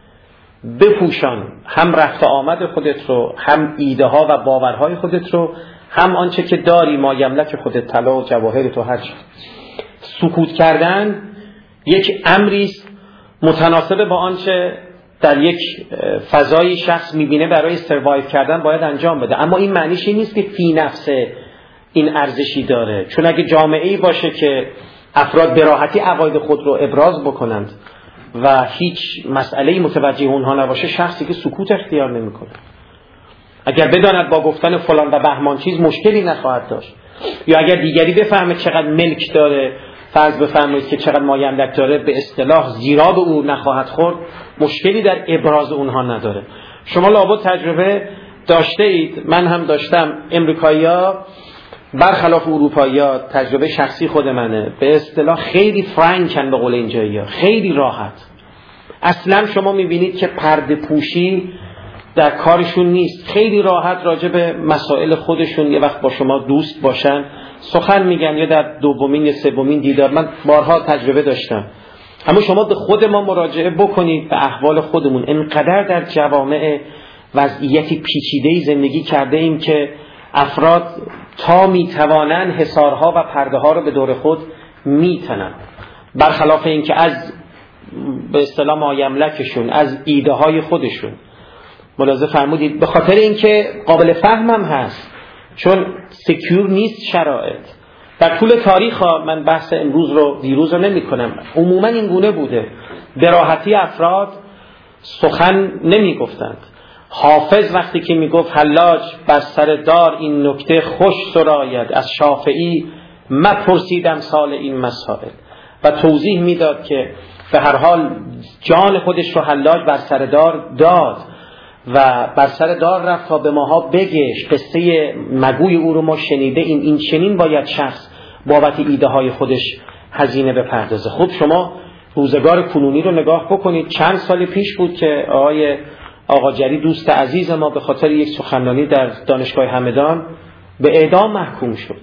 بپوشان هم رفت آمد خودت رو، هم ایده ها و باورهای خودت رو، هم آنچه که داری ما یملک خودت، طلا و جواهر تو هر چی. سکوت کردن یک امری است متناسب با آنچه در یک فضای شخص میبینه برای سروایو کردن باید انجام بده، اما این معنیش این نیست که فی نفسه این ارزشی داره. چون اگه جامعه‌ای باشه که افراد به راحتی عقاید خود رو ابراز بکنند و هیچ مسئله‌ای متوجه اونها نباشه، شخصی که سکوت اختیار نمی‌کنه اگر بداند با گفتن فلان و بهمان چیز مشکلی نخواهد داشت، یا اگر دیگری بفهمه چقدر ملک داره، فرض بفرمایید که چقدر مایملک داره، به اصطلاح زیرا به او نخواهد خورد، مشکلی در ابراز اونها نداره. شما لابد تجربه داشته اید، من هم داشتم. امریکایی‌ها برخلاف اروپایی‌ها، تجربه شخصی خود منه، به اصطلاح خیلی فرانکن، به قول اینجایی‌ها خیلی راحت. اصلا شما می‌بینید که پرده پوشی در کارشون نیست، خیلی راحت راجع به مسائل خودشون یه وقت با شما دوست باشن سخن میگن، یا در دومین یا سومین دیدار. من بارها تجربه داشتم. اما شما به خود ما مراجعه بکنید، به احوال خودمون. انقدر در جوامع وضعیتی پیچیده‌ای زندگی کرده ایم که افراد تا میتوانند حصارها و پرده ها رو به دور خود میتنن، برخلاف این که از به اصطلاح مایملکشون، از ایده های خودشون. ملاحظه فرمودید به خاطر اینکه قابل فهم هم هست، چون سکیور نیست شرایط. در طول تاریخ ها، من بحث امروز رو دیروز رو نمی کنم، عموما این گونه بوده، به راحتی افراد سخن نمی گفتند. حافظ وقتی که می گفت حلاج بر سر دار این نکته خوش سراید، از شافعی مپرسیدم سال این مسائل، و توضیح میداد که به هر حال جان خودش رو حلاج بر سر دار داد و بر سر دار رفت تا به ماها بگش، قصه مگوی او رو ما شنیده ایم، این چنین باید شخص بابت ایده های خودش هزینه بپردازه. خب شما روزگار کنونی رو نگاه بکنید. چند سال پیش بود که آقای آقا جری دوست عزیز ما به خاطر یک سخنرانی در دانشگاه همدان به اعدام محکوم شد.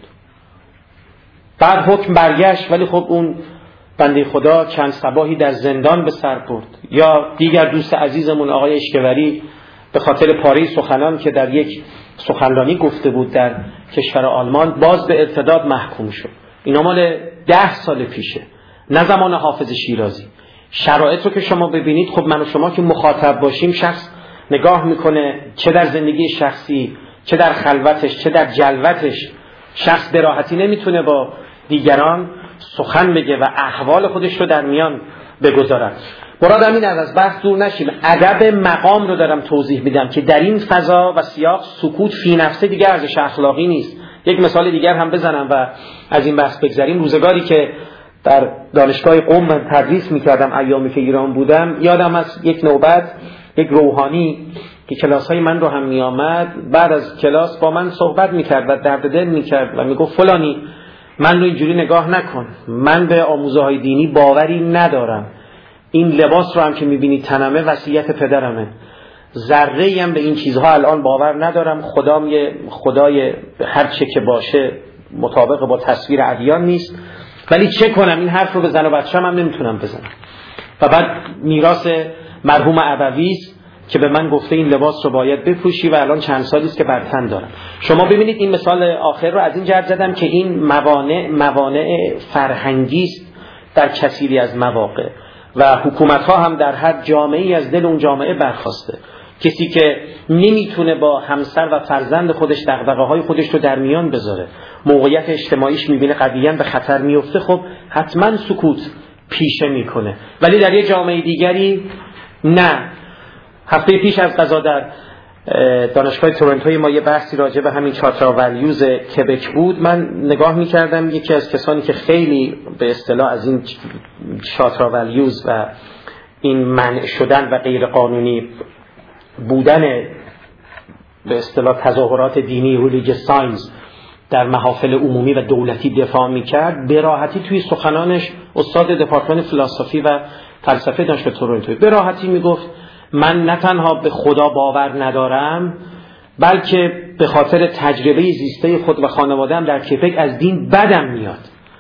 بعد حکم برگشت، ولی خب اون بنده خدا چند صباحی در زندان به سر برد. یا دیگر دوست عزیزمون آقای اشکوری به خاطر پاره سخنان که در یک سخنرانی گفته بود در کشور آلمان باز به ارتداد محکوم شد. اینا مال ده سال پیشه، نه زمان حافظ شیرازی. شرایط رو که شما ببینید، خب من و شما که مخاطب باشیم، شخص نگاه میکنه چه در زندگی شخصی، چه در خلوتش، چه در جلوتش، شخص به راحتی نمیتونه با دیگران سخن بگه و احوال خودش رو در میان بگذارد. مرادم این از بحث دور نشیم، ادب مقام رو دارم توضیح میدم که در این فضا و سیاق سکوت فی نفسه دیگر ارزش اخلاقی نیست. یک مثال دیگر هم بزنم و از این بحث بگذریم. روزگاری که در دانشگاه قم تدریس میکردم، ایامی که ایران بودم، یادم از یک نوبت یک روحانی که کلاس‌های من رو هم میآمد، بعد از کلاس با من صحبت میکرد و درد دل میکرد و میگفت فلانی من رو اینجوری نگاه نکن، من به آموزه های دینی باوری ندارم، این لباس رو هم که میبینید تنمه وصیت پدرمه، ذره‌ای هم به این چیزها الان باور ندارم، خدام یه خدای هر چه که باشه مطابق با تصویر ادیان نیست، ولی چه کنم این حرف رو به زن و بچه‌م هم نمیتونم بزنم. و بعد میراث مرحوم ابوی که به من گفته این لباس رو باید بپوشی و الان چند سالی است که بر تن دارم. شما ببینید این مثال آخر رو از این جهت زدم که این موانع موانع فرهنگی است در کثیری از مواقع و حکومت‌ها هم در هر جامعه‌ای از دل اون جامعه برخواسته. کسی که نمیتونه با همسر و فرزند خودش دغدغه‌های خودش رو در میان بذاره، موقعیت اجتماعیش میبینه قضیه به خطر میفته، خب حتما سکوت پیشه میکنه. ولی در یه جامعه دیگری نه. هفته پیش از قضا در دانشگاه تورنتوی ما یه بحثی راجع به همین چارتر ولیوز کبک بود. من نگاه میکردم یکی از کسانی که خیلی به اصطلاح از این چارتر ولیوز و این منع شدن و غیر قانونی بودن به اصطلاح تظاهرات دینی ریلیجیس ساینز در محافل عمومی و دولتی دفاع میکرد، به راحتی توی سخنانش استاد دپارتمان فلسفی و فلسفه دانشگاه تورنتو به راحتی میگفت من نه تنها به خدا باور ندارم، بلکه به خاطر تجربه زیسته خود و خانواده‌ام در کبک از دین بدم میاد.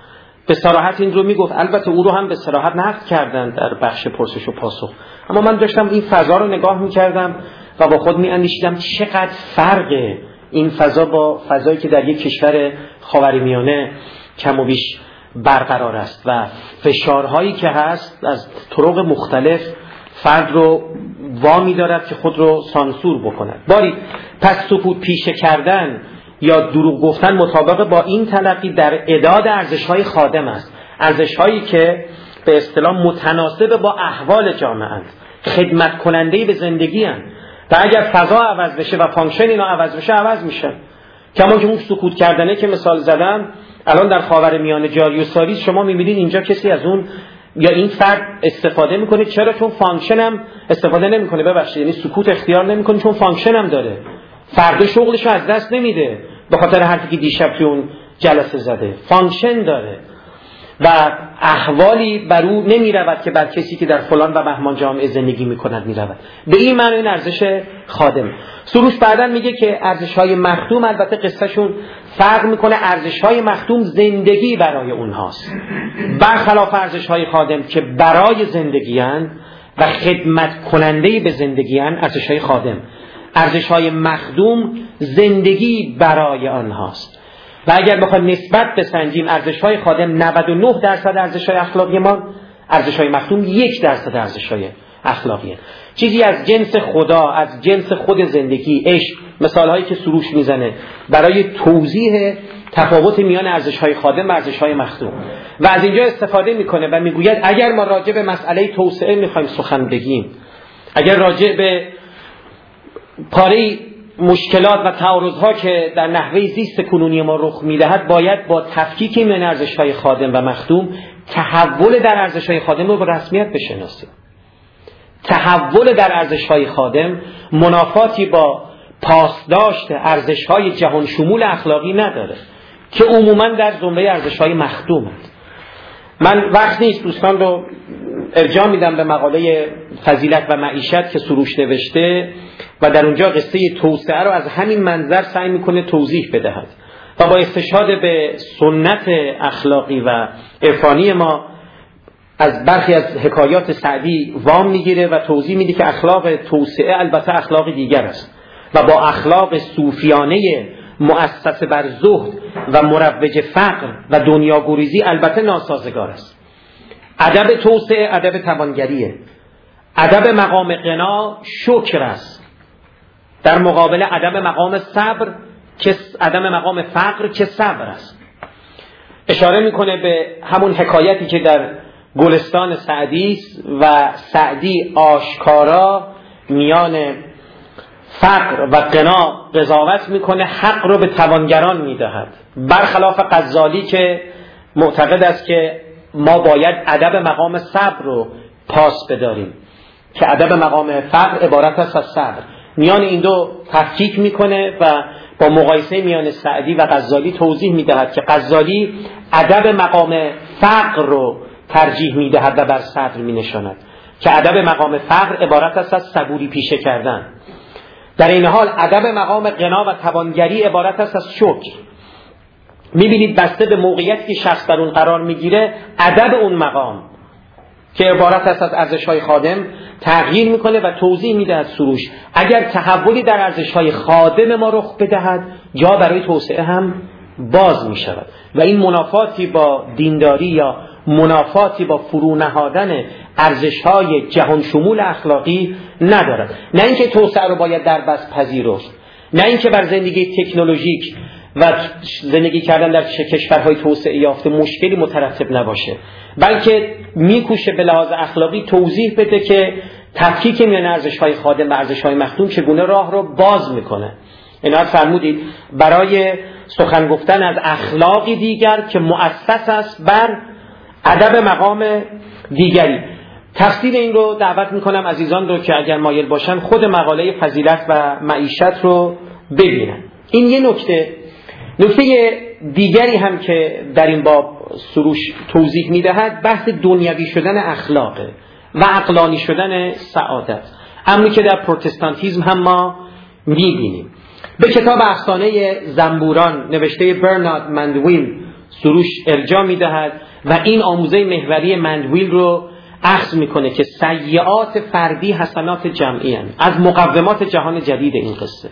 به صراحت این رو میگفت. البته او رو هم به صراحت نقد کردن در بخش پرسش و پاسخ، اما من داشتم این فضا رو نگاه میکردم و با خود میاندیشیدم چقدر فرق این فضا با فضایی که در یک کشور خاورمیانه کم و بیش برقرار است و فشارهایی که هست از طرق مختلف فرد رو وامی دارد که خود رو سانسور بکند. باری پس سکوت پیشه کردن یا دروغ گفتن مطابق با این تلقی در اعداد ارزش‌های خادم است، ارزش‌هایی که به اصطلاح متناسب با احوال جامعه اند، خدمت کننده به زندگی اند و اگر فضا عوض بشه و فانکشن اینا عوض بشه عوض میشه. کما که اون سکوت کردنه که مثال زدم الان در خاورمیانه جاری و ساری شما می‌بینید اینجا کسی از اون یا این فرد استفاده میکنه. چرا؟ چون فانکشن هم استفاده نمیکنه، ببخشید یعنی سکوت اختیار نمیکنه چون فانکشن هم داره، فردا شغلشو از دست نمیده به خاطر حرفی که دیشب توی اون جلسه زده، فانکشن داره و احوالی بر او نمیرود که بر کسی که در فلان و بهمان جامعه زندگی میکند میرود. به این معنی این ارزش خادم. سروش بعداً میگه که ارزش‌های مخدوم البته قصهشون فرق میکنه، ارزش‌های مخدوم زندگی برای اونهاست، برخلاف ارزش‌های خادم که برای زندگیان و خدمت کننده به زندگیان. ارزش‌های خادم، ارزش‌های مخدوم زندگی برای آنهاست. و اگر بخوایم نسبت بسنجیم ارزش‌های خادم نود و نه درصد ارزش‌های اخلاقی ما، ارزش‌های مخدوم یک درصد ارزش‌های اخلاقیه. چیزی از جنس خدا، از جنس خود زندگی، عشق، مثال‌هایی که سروش میزنه برای توضیح تفاوت میان ارزش‌های خادم و ارزش‌های مخدوم و از اینجا استفاده میکنه و میگوید اگر ما راجع به مسئله توسعه میخوایم سخن بگیم، اگر راجع به پاره مشکلات و تعارض‌ها که در نحوه زیست کنونی ما رخ می‌دهد، باید با تفکیک میان ارزش‌های خادم و مخدوم تحول در ارزش‌های خادم رو به رسمیت بشناسیم. تحول در ارزش‌های خادم منافاتی با پاسداشت ارزش‌های جهان شمول اخلاقی نداره که عموماً در زمره ارزش‌های مخدومند. من وقت نیست دوستان رو ارجاع میدم به مقاله فضیلت و معیشت که سروش نوشته و در اونجا قصه توسعه رو از همین منظر سعی میکنه توضیح بدهد و با استشهاد به سنت اخلاقی و عرفانی ما از برخی از حکایات سعدی وام میگیره و توضیح میده که اخلاق توسعه البته اخلاق دیگر است و با اخلاق صوفیانه مؤسس بر زهد و مروج فقر و دنیاگریزی البته ناسازگار است. ادب توسعه ادب توانگریه، ادب مقام غنا شکر است در مقابل ادب مقام صبر که ادب مقام فقر که صبر است. اشاره میکنه به همون حکایتی که در گلستان سعدی و سعدی آشکارا میان فقر و غنا قضاوت میکنه، حق رو به توانگران میدهد، برخلاف غزالی که معتقد است که ما باید ادب مقام صبر رو پاس بداریم که ادب مقام فقر عبارت است از صبر. میان این دو تفکیک میکنه و با مقایسه میان سعدی و غزالی توضیح میدهد که غزالی ادب مقام فقر رو ترجیح میدهد و بر صدر مینشاند که ادب مقام فقر عبارت است از صبوری پیشه کردن. در این حال ادب مقام غنا و توانگری عبارت است از شکر. میبینید بسته به موقعیتی که شخص در اون قرار میگیره ادب اون مقام که عبارت است از ارزش‌های خادم تغییر میکنه و توضیح میدهد سروش اگر تحولی در ارزش‌های خادم ما رخ بدهد جا برای توسعه هم باز میشود و این منافاتی با دینداری یا منافاتی با فرو نهادن ارزش‌های جهان شمول اخلاقی ندارد. نه اینکه توسعه رو باید در بس پذیرفت، نه اینکه بر زندگی تکنولوژیک و زندگی کردن در کشورهای توسعه یافته مشکلی مترتب نباشه، بلکه میکوشه به لحاظ اخلاقی توضیح بده که تفکیک میان ارزش‌های خادم و ارزش‌های مخدوم چگونه راه رو باز میکنه. اینا فرمودید برای سخن گفتن از اخلاقی دیگر که مؤسس است بر ادب مقام دیگری. تفسیر این رو دعوت میکنم عزیزان رو که اگر مایل باشن خود مقاله فضیلت و معیشت رو ببینن. این یه نکته. نکته دیگری هم که در این باب سروش توضیح میدهد بحث دنیوی شدن اخلاقه و عقلانی شدن سعادت، امری که در پروتستانتیزم هم ما میبینیم. به کتاب افسانه زنبوران نوشته برنارد مندویل سروش ارجاع میدهد و این آموزه محوری مندویل رو اخذ میکنه که سیئات فردی حسنات جمعی هستند. از مقومات جهان جدید این قصه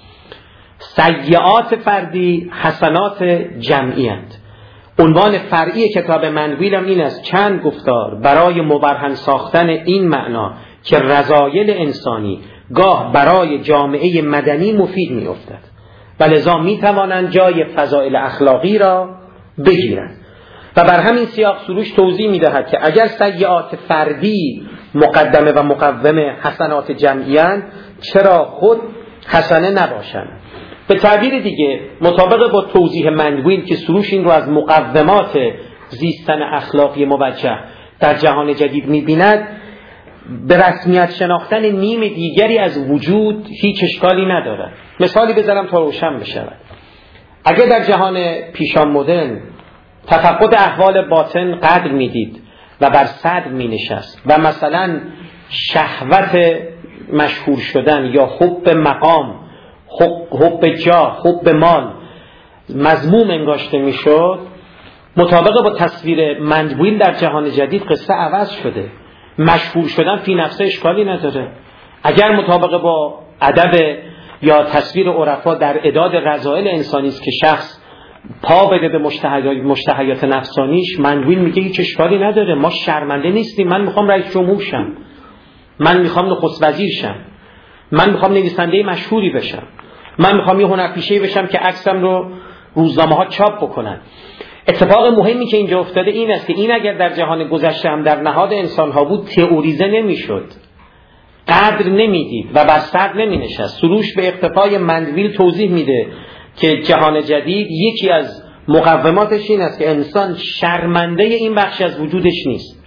سیئات فردی حسنات جمعی هستند. عنوان فرعی کتاب مندویل هم این است: چند گفتار برای مبرهن ساختن این معنا که رذایل انسانی گاه برای جامعه مدنی مفید می افتد و لذا می توانند جای فضائل اخلاقی را بگیرند. و بر همین سیاق سروش توضیح می دهد که اگر سیئات فردی مقدمه و مقوم حسنات جمعی‌اند چرا خود حسنه نباشند. به تعبیر دیگه مطابق با توضیح مندویل که سروش این رو از مقومات زیستن اخلاقی موجه در جهان جدید می بیند، به رسمیت شناختن نیم دیگری از وجود هیچ اشکالی ندارد. مثالی بزنم تا روشن بشود. اگر در جهان پیشان مدرن تفقد احوال باطن قدر میدید و بر صدر می نشست و مثلا شهوت مشهور شدن یا حب مقام، حب جاه، حب مال مذموم انگاشته می شد، مطابق با تصویر مندویل در جهان جدید قصه عوض شده. مشهور شدن فی نفسه اشکالی نداره. اگر مطابق با ادب یا تصویر عرفا در اعداد رذائل انسانی است که شخص پا بده به مشتهیات نفسانیش، مندویل میگه هیچ اشکالی نداره، ما شرمنده نیستیم. من میخوام رئیس جمهور شم، من میخوام نخست وزیر شم، من میخوام نویسنده مشهوری بشم، من میخوام یه هنرپیشه‌ای بشم که عکسم رو روزنامه ها چاپ بکنن. اتفاق مهمی که اینجا افتاده این است که این اگر در جهان گذشته هم در نهاد انسان ها بود تئوریزه نمیشد، قدر نمیدید و بر صدر نمی نشست. سروش به اقتفای مندویل توضیح میده که جهان جدید یکی از مقوماتش این است که انسان شرمنده این بخش از وجودش نیست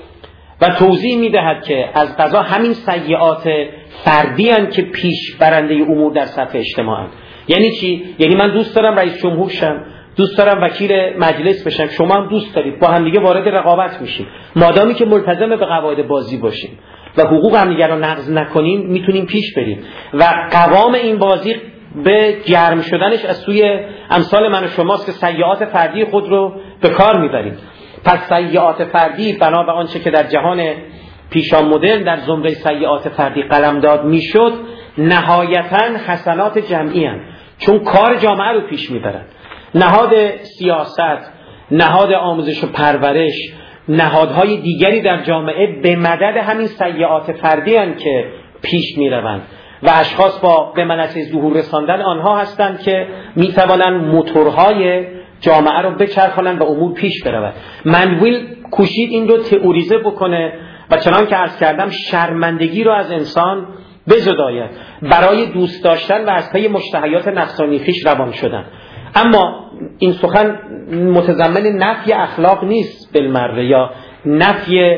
و توضیح میدهد که از قضا همین سیئات فردی هستند که پیش برنده امور در سطح اجتماع هستند. یعنی چی؟ یعنی من دوست دارم رئیس جمهور شم، دوست دارم وکیل مجلس بشم، شما هم دوست دارید، با هم دیگه وارد رقابت میشیم. مادامی که ملتزم به قواعد بازی باشیم و حقوق هم دیگه رو نقض نکنیم میتونیم پیش بریم و قوام این بازی به گرم شدنش از سوی امثال من و شماست که سیئات فردی خود رو به کار میبریم. پس سیئات فردی بنا به آنچه که در جهان پیشا مدرن در زمره سیئات فردی قلمداد میشد نهایتاً حسنات جمعی هستند، چون کار جامعه رو پیش میبرند. نهاد سیاست، نهاد آموزش و پرورش، نهادهای دیگری در جامعه به مدد همین سیئات فردی هستند که پیش میروند و اشخاص با به منصه ظهور رساندن آنها هستند که میتوانند موتورهای جامعه رو بچرخانند و امور پیش برود. مندویل کوشید این رو تئوریزه بکنه و چنان که عرض کردم شرمندگی رو از انسان بزداید برای دوست داشتن و از پی مشتهیات نفسانی خویش روان شدن. اما این سخن متضمن نفی اخلاق نیست بالمره یا نفی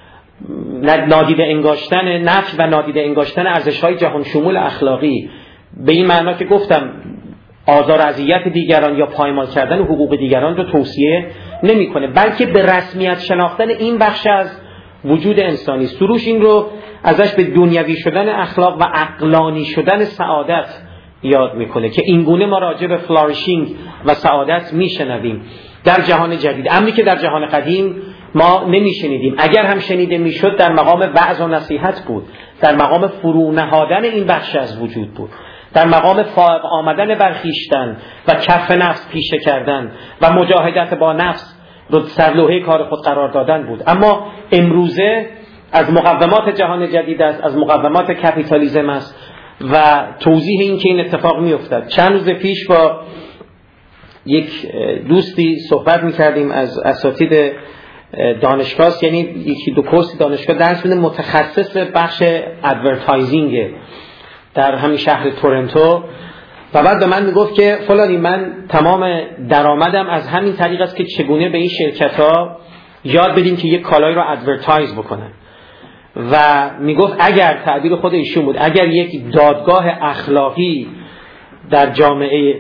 نادیده انگاشتن نفی و نادیده انگاشتن ارزش‌های جهان شمول اخلاقی، به این معنا که گفتم آزار و اذیت دیگران یا پایمال کردن حقوق دیگران رو توصیه نمیکنه، بلکه به رسمیت شناختن این بخش از وجود انسانی. سروش این رو ازش به دنیوی شدن اخلاق و عقلانی شدن سعادت یاد میکنه که اینگونه ما راجع به فلارشینگ و سعادت میشنویم در جهان جدید، امری که در جهان قدیم ما نمیشنیدیم. اگر هم شنیده میشد در مقام وعظ و نصیحت بود، در مقام فرو نهادن این بخش از وجود بود، در مقام فائق آمدن بر خویشتن و کف نفس پیشه کردن و مجاهدت با نفس رو سرلوحه کار خود قرار دادن بود. اما امروزه از مقومات جهان جدید است، از مقومات کپیتالیسم است و توضیح این که این اتفاق می افتد. چند روز پیش با یک دوستی صحبت می کردیم از اساتید دانشگاه، یعنی یکی دو کورس دانشگاه درس میده متخصص بخش ادورتایزینگ در همین شهر تورنتو، و بعد به من میگفت که فلانی من تمام درآمدم از همین طریق است که چگونه به این شرکت ها یاد بدیم که یک کالایی رو ادورتایز بکنن. و میگفت اگر تعبیر خود ایشون بود، اگر یک دادگاه اخلاقی در جامعه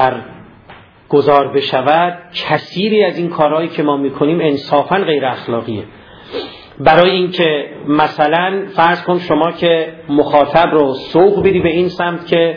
برگزار بشود، کثیری از این کارهایی که ما میکنیم انصافاً غیر اخلاقیه. برای اینکه مثلا فرض کن شما که مخاطب رو سوق بدی به این سمت که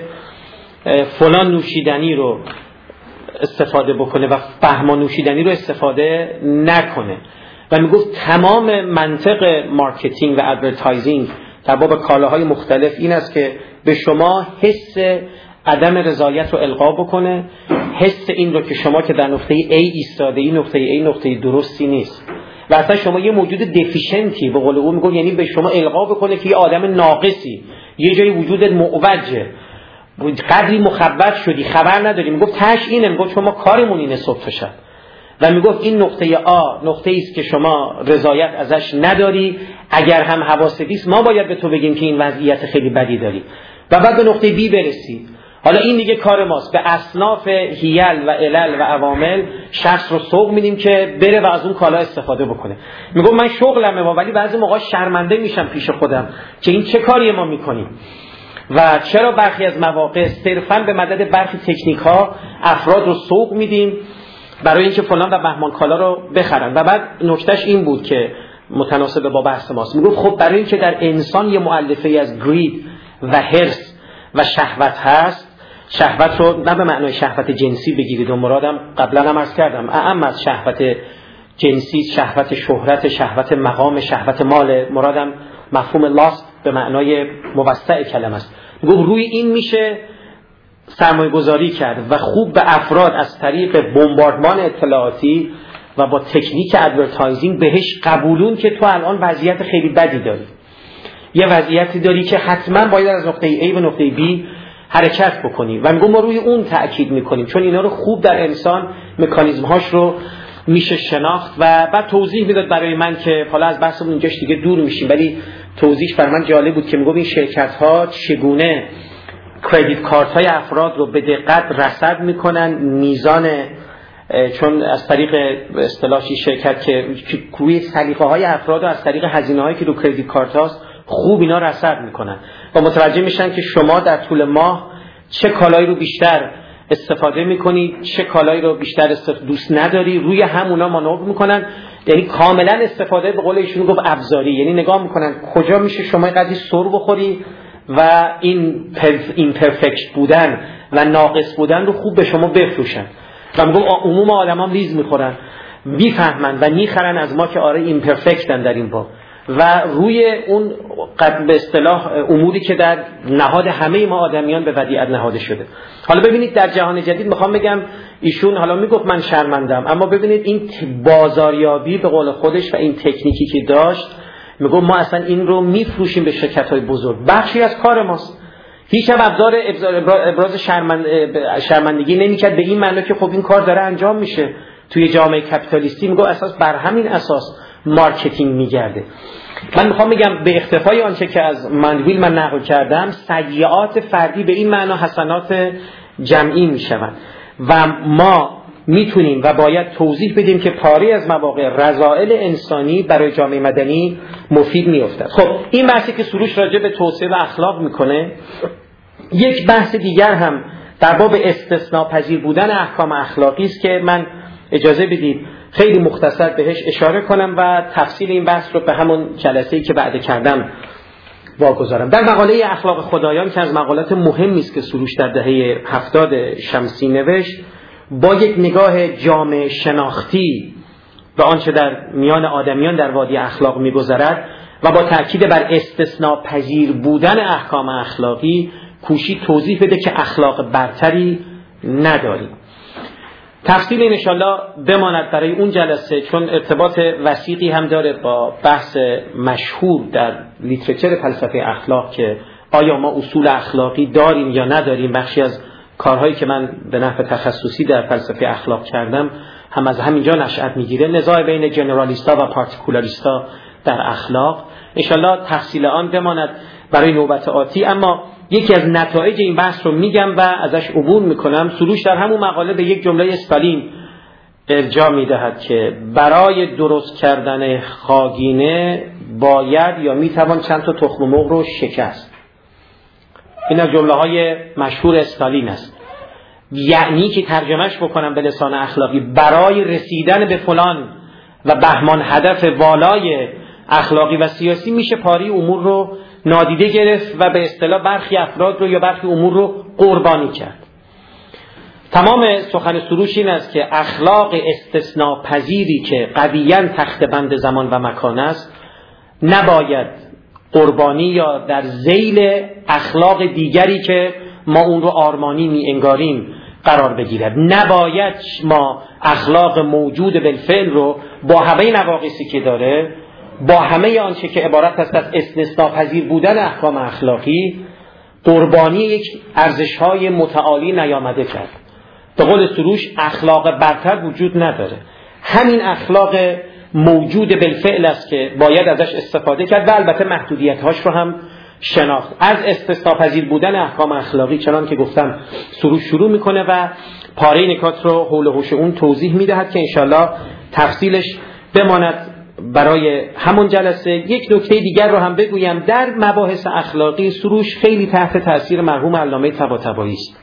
فلان نوشیدنی رو استفاده بکنه و فهم نوشیدنی رو استفاده نکنه، و میگفت تمام منطق مارکتینگ و ادورتایزینگ در باب کالاهای مختلف این است که به شما حس عدم رضایت رو القا بکنه، حس این رو که شما که در نقطه A ایستاده، این نقطه A نقطه درستی نیست و اصلا شما یه موجود دفیشنتی به قول او میگه، یعنی به شما القا بکنه که یه آدم ناقصی، یه جایی وجودت معوجه، قدری مخبط شدی خبر نداری. میگفت تاش اینه، میگفت شما کارمون اینه صبح تا شب، و میگفت این نقطه آ نقطه ای است که شما رضایت ازش نداری، اگر هم حواست نیست ما باید به تو بگیم که این وضعیت خیلی بدی داری و بعد به نقطه بی برسی. حالا این دیگه کار ماست، به اصناف هیل و علل و عوامل شخص رو سوق میدیم که بره و از اون کالا استفاده بکنه. میگم من شغلمه، ولی بعضی موقع شرمنده میشم پیش خودم که این چه کاری ما میکنیم و چرا برخی از مواقع صرفاً به مدد برخی تکنیک ها افراد رو سوق میدیم برای اینکه فلان و بهمان کالا رو بخرن. و بعد نکتهش این بود که متناسب با بحث ماست، میگفت خب برای اینکه در انسان یه مؤلفه از گرید و هرس و شهوت هست، شهوت رو نه به معنای شهوت جنسی بگیرید و مرادم قبلا هم عرض کردم اعم از شهوت جنسی، شهوت شهرت، شهوت مقام، شهوت مال، مرادم مفهوم لاست به معنای موسع کلمه است. میگم روی این میشه سرمایه گذاری کرد و خوب به افراد از طریق بمباردمان اطلاعاتی و با تکنیک ادورتایزینگ بهش قبولون که تو الان وضعیت خیلی بدی داری، یه وضعیتی داری که حتما باید از نقطه A به نقطه B حرکت بکنی و میگم ما روی اون تأکید میکنیم، چون اینا رو خوب در انسان مکانیزم هاش رو میشه شناخت. و بعد توضیح میداد برای من که حالا از بحثمون اینجاش دیگه دور میشیم، ولی توضیحش برای من جالب بود که میگم این شرکت ها چگونه کردیت کارت های افراد رو به دقت رصد میکنن، میزان، چون از طریق اصطلاحی شرکت که روی سلیقه های افراد و از طریق هزینه هایی که رو کردیت کارت هاست خوب اینا رصد میکنن و متوجه میشن که شما در طول ماه چه کالایی رو بیشتر استفاده میکنی، چه کالایی رو بیشتر دوست نداری، روی همونا مانور میکنن. یعنی کاملا استفاده به قول ایشون گفت ابزاری، یعنی نگاه میکنن کجا میشه شما قدری سر بخوری و این این پرفکت بودن و ناقص بودن رو خوب به شما بفروشن. و میگم عموم آدمام لیز میخورن، میفهمن و میخرن از ما که آره این پرفکتن در این با، و روی اون به اصطلاح اموری که در نهاد همه ما آدمیان به ودیعت نهاده شده. حالا ببینید در جهان جدید میخوام بگم ایشون حالا میگفت من شرمندم، اما ببینید این بازاریابی به قول خودش و این تکنیکی که داشت، میگم ما اصلا این رو میفروشیم به شرکت‌های بزرگ، بخشی از کار ماست. هیچ هم ابزار ابراز شرمند شرمندگی نمی‌کرد به این معنی که خب این کار داره انجام میشه توی جامعه کپیتالیستی. میگم اساس بر همین اساس مارکتینگ میگرده. من میخوام بگم به اختفای آنچه که از مندویل من نقل کردم، سیئات فردی به این معنی حسنات جمعی میشوند و ما میتونیم و باید توضیح بدیم که پاره از مواقع رذائل انسانی برای جامعه مدنی مفید میافتد. خب این بحثی که سروش راجع به توسعه و اخلاق میکنه، یک بحث دیگر هم در باب استثناپذیر بودن احکام اخلاقی است که من اجازه بدید خیلی مختصر بهش اشاره کنم و تفصیل این بحث رو به همون جلسه‌ای که بعد کردم واگذارم. در مقاله اخلاق خدایان که از مقالات مهمی است که سروش در دهه هفتاد شمسی نوشت، با یک نگاه جامع شناختی به آنچه در میان آدمیان در وادی اخلاق می‌گذرد و با تأکید بر استثناء پذیر بودن احکام اخلاقی کوشید توضیح بده که اخلاق برتری نداریم. تفصیل این انشالله بماند برای اون جلسه، چون ارتباط وثیقی هم داره با بحث مشهور در لیترچر فلسفه اخلاق که آیا ما اصول اخلاقی داریم یا نداریم. بخشی از کارهایی که من به نحو تخصصی در فلسفه اخلاق کردم هم از همینجا نشأت میگیره، نزاع بین جنرالیستا و پارتیکولاریستا در اخلاق. انشالله تفصیل آن بماند برای نوبت آتی. اما یکی از نتایج این بحث رو میگم و ازش عبور میکنم. سروش در همون مقاله به یک جمله استالین ارجاع میدهد که برای درست کردن خاگینه باید یا میتوان چند تا تخم مرغ رو شکست. این از جمله های مشهور استالین است. یعنی که ترجمهش بکنم به لسان اخلاقی، برای رسیدن به فلان و بهمان هدف والای اخلاقی و سیاسی میشه پاری امور رو نادیده گرفت و به اصطلاح برخی افراد رو یا برخی امور رو قربانی کرد. تمام سخن سروش این است که اخلاق استثناء پذیری که قویاً تخت بند زمان و مکان است نباید قربانی یا در ذیل اخلاق دیگری که ما اون رو آرمانی می انگاریم قرار بگیرد. نباید ما اخلاق موجود بالفعل رو با همه نواقصی که داره، با همه آنچه که عبارت است از استثناء پذیر بودن احکام اخلاقی، قربانی یک ارزش‌های متعالی نیامده کرد. به قول سروش اخلاق برتر وجود نداره. همین اخلاق موجود بالفعل است که باید ازش استفاده کرد و البته محدودیت‌هاش رو هم شناخت. از استثناء پذیر بودن احکام اخلاقی چنان که گفتم سروش شروع میکنه و پاره نکات رو حول و حوش اون توضیح میدهد که انشالله تفصیلش بماند برای همون جلسه. یک نکته دیگر رو هم بگویم. در مباحث اخلاقی سروش خیلی تحت تاثیر مرحوم علامه طباطبایی است،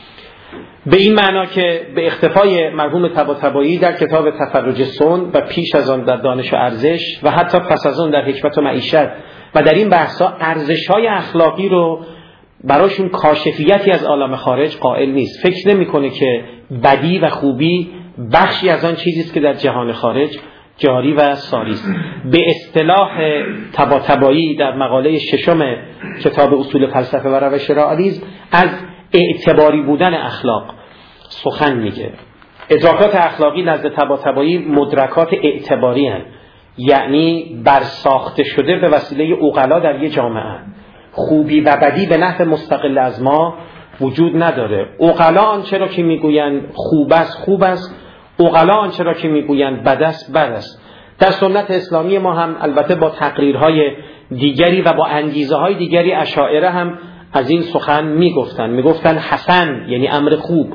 به این معنا که به اختفای مرحوم طباطبایی در کتاب تفرج صنع و پیش از آن در دانش و ارزش و حتی پس از آن در حکمت و معیشت و در این بحثا ارزش‌های اخلاقی رو براشون کاشفیتی از عالم خارج قائل نیست. فکر نمی‌کنه که بدی و خوبی بخشی از آن چیزی است که در جهان خارج جاری و ساری است. به اصطلاح طباطبایی در مقاله ششم کتاب اصول فلسفه و روش رئالیسم از اعتباری بودن اخلاق سخن میگه. ادراکات اخلاقی نزد طباطبایی مدرکات اعتباری هستند، یعنی برساخته شده به وسیله عقلا در یک جامعه. خوبی و بدی به نحو مستقل از ما وجود نداره. عقلا آنچه را که میگویند خوب است خوب است، عقلا آنچه را که میگویند بد است بد است. در سنت اسلامی ما هم البته با تقریرهای دیگری و با انگیزه های دیگری اشاعره هم از این سخن میگفتن. میگفتن حسن یعنی امر خوب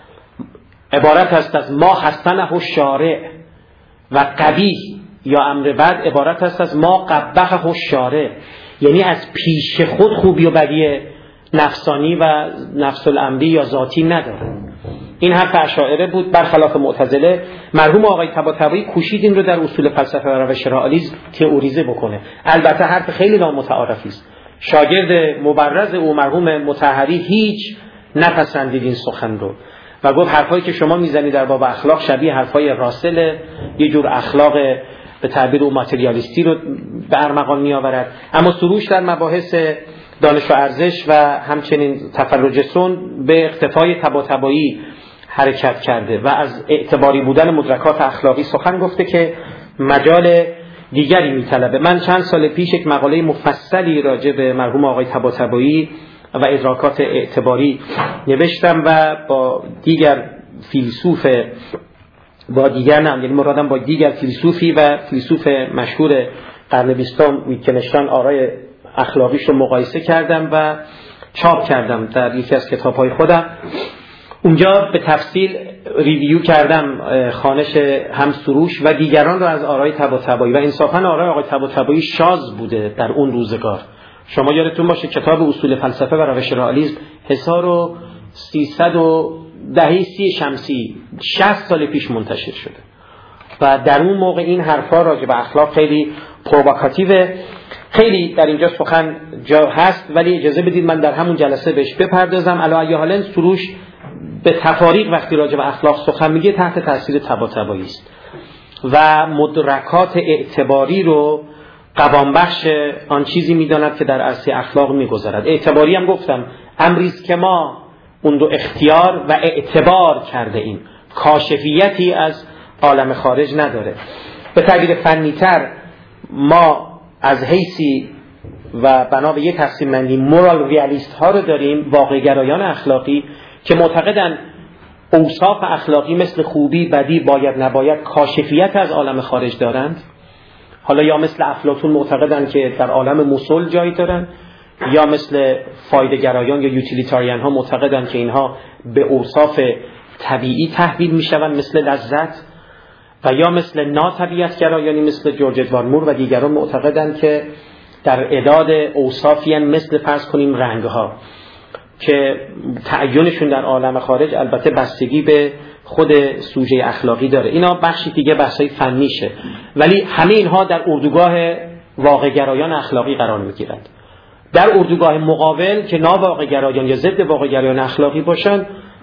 عبارت است از ما حسنه الشارع و قبیح یا امر بد عبارت است از ما قبحه الشارع، یعنی از پیش خود خوبی و بدی نفسانی و نفس الامری یا ذاتی نداره. این حرف اشاعره بود برخلاف معتزله. مرحوم آقای طباطبایی کوشید این رو در اصول فلسفه و روش رئالیسم تئوریزه بکنه. البته حرف خیلی نامتعارفی است. شاگرد مبرز او مرحوم مطهری هیچ نپسندید این سخن رو و گفت حرفایی که شما میزنید در باب اخلاق شبیه حرفای راسل، یه جور اخلاق به تعبیر او ماتریالیستی رو به ارمغان می آورد. اما سروش در مباحث دانش و ارزش و همچنین تفرج صنع به اقتفای طباطبایی حرکت کرده و از اعتباری بودن مدرکات اخلاقی سخن گفته که مجال دیگری میطلبه. من چند سال پیش یک مقاله مفصلی راجع به مرحوم آقای طباطبایی و ادراکات اعتباری نوشتم و با دیگر فیلسوف با دیگر نه یعنی مرادم با دیگر فیلسوفی و فیلسوف مشهور قرن بیستم ویتکنشتاین آرای اخلاقیش رو مقایسه کردم و چاپ کردم در یکی از کتاب‌های خودم. اونجا به تفصیل ریویو کردم خوانش هم سروش و دیگران رو از آرای طباطبایی و انصافاً آرای آقای طباطبایی شاذ بوده در اون روزگار. شما یادتون باشه کتاب اصول فلسفه و روش رئالیسم هزار و سیصد و دهه سی شمسی شصت سال پیش منتشر شده و در اون موقع این حرفا راجع به اخلاق خیلی پرووکاتیوه. خیلی در اینجا سخن جا هست ولی اجازه بدید من در همون جلسه بهش بپردازم. علی ای حال سروش به تفاریق وقتی راجع به اخلاق سخن میگه تحت تاثیر طباطبایی است و مدرکات اعتباری رو قوام بخش آن چیزی میداند که در عرصه اخلاق میگذرد. اعتباری هم گفتم امریز که ما اون رو اختیار و اعتبار کرده ایم، کاشفیتی از عالم خارج نداره. به تعبیر فنی‌تر ما از حیثی و بنا به یک تقسیم بندی مورال ریالیست ها رو داریم، واقع گرایان اخلاقی که معتقدن اوصاف اخلاقی مثل خوبی، بدی، باید، نباید کاشفیت از عالم خارج دارند. حالا یا مثل افلاطون معتقدن که در عالم موصول جایی دارن، یا مثل فایده گرایان یا یوتیلیتاریان ها معتقدن که اینها به اوصاف طبیعی تحویل میشوند مثل لذت، و یا مثل ناطبیعت گرایانی مثل جورج ادوارد مور و دیگران معتقدن که در اعداد اوصافی هستند مثل فرض کنیم رنگ ها که تعیینشون در عالم خارج البته بستگی به خود سوژه اخلاقی داره. اینا بخشی دیگه بحثای فنیشه ولی همه اینها در اردوگاه واقع گرایان اخلاقی قرار میگیرند. در اردوگاه مقابل که ناواقع گرایان یا ضد واقع گرایان اخلاقی باشن،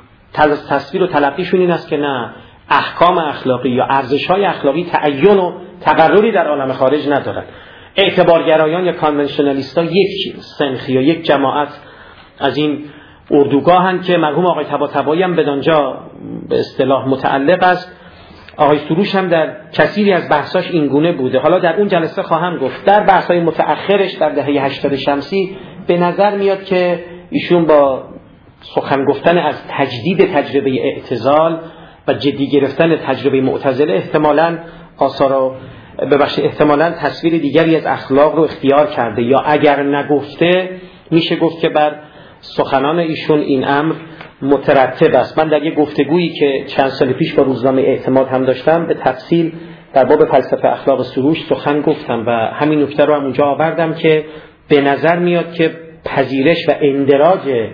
تصویر و تلقیشون این است که نه، احکام اخلاقی یا ارزش‌های اخلاقی تعین و تقرری در عالم خارج ندارند. اعتبارگرایان یا کانونشنالیست‌ها یک سنخی یا یک جماعت از این اردوگاهن که مرحوم آقای طباطبایی هم بدانجا به اصطلاح متعلق است. آقای سروش هم در کثیری از بحثاش این گونه بوده. حالا در اون جلسه خواهم گفت. در بحث‌های متأخرش در دهه هشتاد شمسی به نظر میاد که ایشون با سخن گفتن از تجدید تجربه اعتزال و جدی گرفتن تجربه معتزله احتمالاً آثار ببخشید احتمالاً تصویر دیگری از اخلاق رو اختیار کرده، یا اگر نگفته میشه گفت که بر سخنان ایشون این امر مترتب است. من در یک گفتگویی که چند سال پیش با روزنامه اعتماد هم داشتم به تفصیل در باب فلسفه اخلاق سروش سخن گفتم و همین نکته رو هم اونجا آوردم که به نظر میاد که پذیرش و اندراج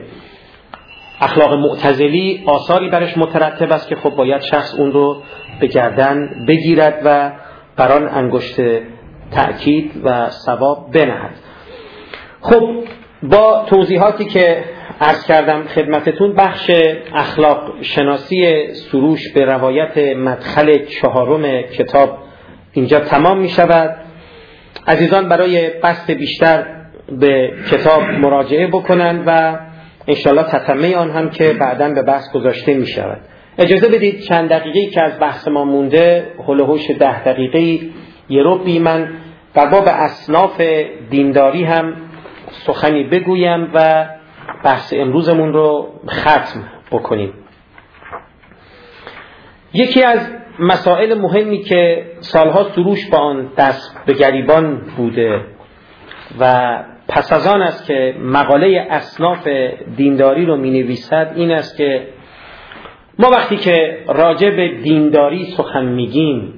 اخلاق معتزلی آثاری برش مترتب است که خب باید شخص اون رو به گردن بگیرد و بران انگشت تأکید و ثواب بنهد. خب با توضیحاتی که عرض کردم خدمتتون، بخش اخلاق شناسی سروش به روایت مدخل چهارم کتاب اینجا تمام می شود. عزیزان برای بحث بیشتر به کتاب مراجعه بکنن و انشاءالله تتمه آن هم که بعداً به بحث گذاشته می شود. اجازه بدید چند دقیقه‌ای که از بحث ما مونده، هول و هوش ده دقیقه‌ای یه ربعی، من در باب اصناف دینداری هم سخنی بگویم و بحث امروزمون رو ختم بکنیم. یکی از مسائل مهمی که سالها سروش با آن دست به گریبان بوده و پس از آن است که مقاله اصناف دینداری رو می نویسد این است که ما وقتی که راجع به دینداری سخن میگیم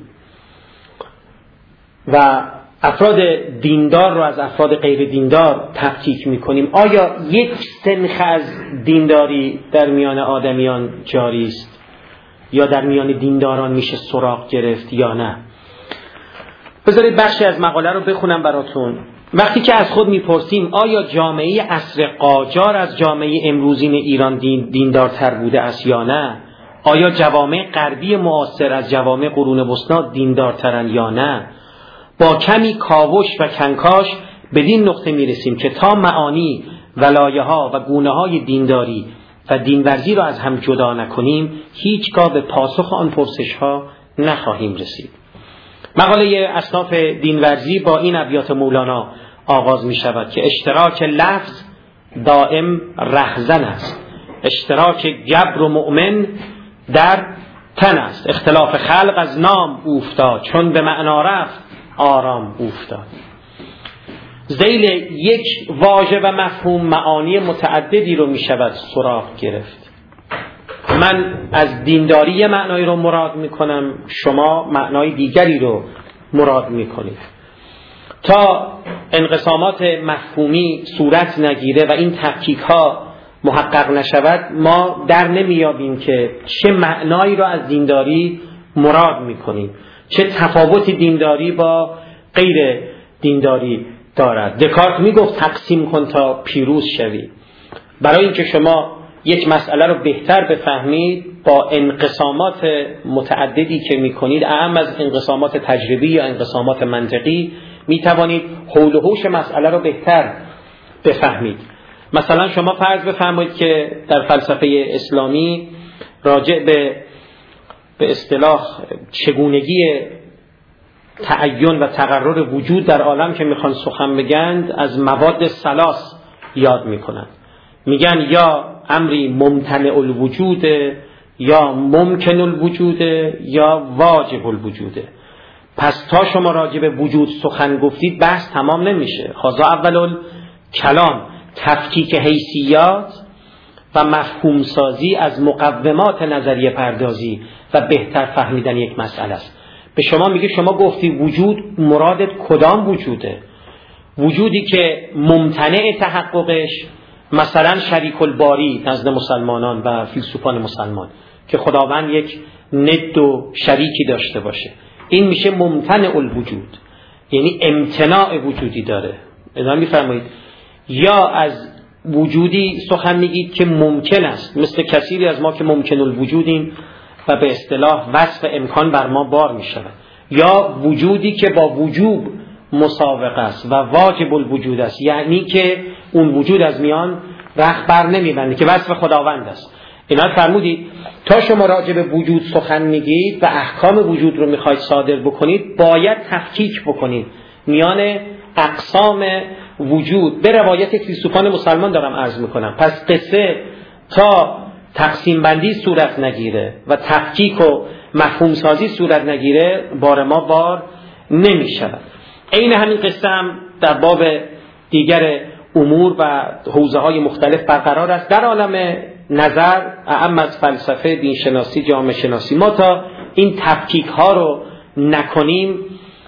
و افراد دیندار رو از افراد غیر دیندار تفکیک میکنیم، آیا یک سنخ از دینداری در میان آدمیان جاری است یا در میان دینداران میشه سراغ گرفت یا نه؟ بذارید بخشی از مقاله رو بخونم براتون. وقتی که از خود میپرسیم آیا جامعه عصر قاجار از جامعه امروزین ایران دین دیندارتر بوده است یا نه، آیا جوامع غربی معاصر از جوامع قرون وسطی دیندارترند یا نه، با کمی کاوش و کنکاش بدین نقطه میرسیم که تا معانی، ولایه‌ها و گونه‌های دینداری و دینورزی را از هم جدا نکنیم هیچگاه به پاسخ آن پرسش‌ها نخواهیم رسید. مقاله اصناف دینورزی با این ابیات مولانا آغاز می شود که اشتراک لفظ دائم رهزن است، اشتراک جبر و مؤمن در تن است، اختلاف خلق از نام اوفتاد، چون به معنا رفت آرام اوفتاد. ذیل یک واژه و مفهوم معانی متعددی رو می شود سراغ گرفت. من از دینداری یه معنایی رو مراد می کنم، شما معنای دیگری رو مراد می کنید. تا انقسامات مفهومی صورت نگیره و این تفکیک ها محقق نشود ما در نمیابیم که چه معنایی را از دینداری مراد میکنیم، چه تفاوتی دینداری با غیر دینداری دارد. دکارت میگفت تقسیم کن تا پیروز شوی. برای اینکه شما یک مسئله رو بهتر بفهمید با انقسامات متعددی که میکنید، اهم از انقسامات تجربی یا انقسامات منطقی، میتوانید حول و حوش مسئله رو بهتر بفهمید. مثلا شما فرض بفرمایید که در فلسفه اسلامی راجع به به اصطلاح چگونگی تعین و تقرر وجود در عالم که میخوان سخن بگند از مواد ثلاث یاد میکنند. میگن یا امری ممتنع الوجود، یا ممکن الوجود، یا واجب الوجود. پس تا شما راجع به وجود سخن گفتید بحث تمام نمیشه. خاصا اول کلام تفکیک حیثیات و مفهوم سازی از مقومات نظریه پردازی و بهتر فهمیدن یک مسئله است. به شما میگه شما گفتی وجود، مرادت کدام وجوده؟ وجودی که ممتنع تحققش، مثلا شریک الباری نزد مسلمانان و فیلسوفان مسلمان که خداوند یک ند و شریکی داشته باشه، این میشه ممتنع الوجود، یعنی امتناع وجودی داره. ادامه میفرمایید. یا از وجودی سخن میگید که ممکن است، مثل کثیری از ما که ممکن الوجودیم و به اصطلاح وصف امکان بر ما بار میشود. یا وجودی که با وجوب مساوق است و واجب الوجود است، یعنی که اون وجود از میان رخ بر نمیبنده که وصف خداوند است. اینا فرمودید تا شما راجع به وجود سخن میگید و احکام وجود رو میخواید صادر بکنید، باید تفکیک بکنید میان اقسام وجود. به روایت فیلسوفان مسلمان دارم عرض میکنم. پس قصه تا تقسیم بندی صورت نگیره و تفکیک و مفهوم سازی صورت نگیره بار ما بار نمیشود. این همین قصه هم در باب دیگر امور و حوزه های مختلف برقرار است. در عالم نظر، اعم از فلسفه، دینشناسی، جامعه شناسی، ما تا این تفکیک ها رو نکنیم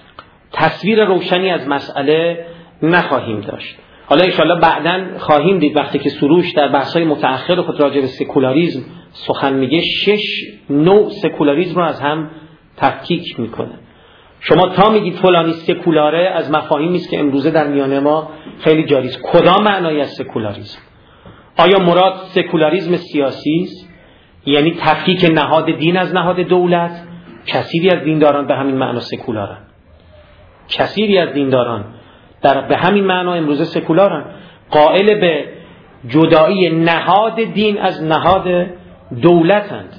تصویر روشنی از مسئله نخواهیم داشت. حالا انشاءالله بعداً خواهیم دید وقتی که سروش در بحث‌های متأخر خود راجع به سکولاریسم سخن میگه، شش نوع سکولاریسم رو از هم تفکیک میکنه. شما تا میگید فلانی سکولاره، از مفاهیمی است که امروزه در میان ما خیلی جاری است. کدام معنای از سکولاریسم؟ آیا مراد سکولاریسم سیاسی است، یعنی تفکیک نهاد دین از نهاد دولت؟ کثیری از دینداران به همین معنا سکولارن. کثیری از دینداران در به همین معنا امروزه سکولارن، قائل به جدایی نهاد دین از نهاد دولتند.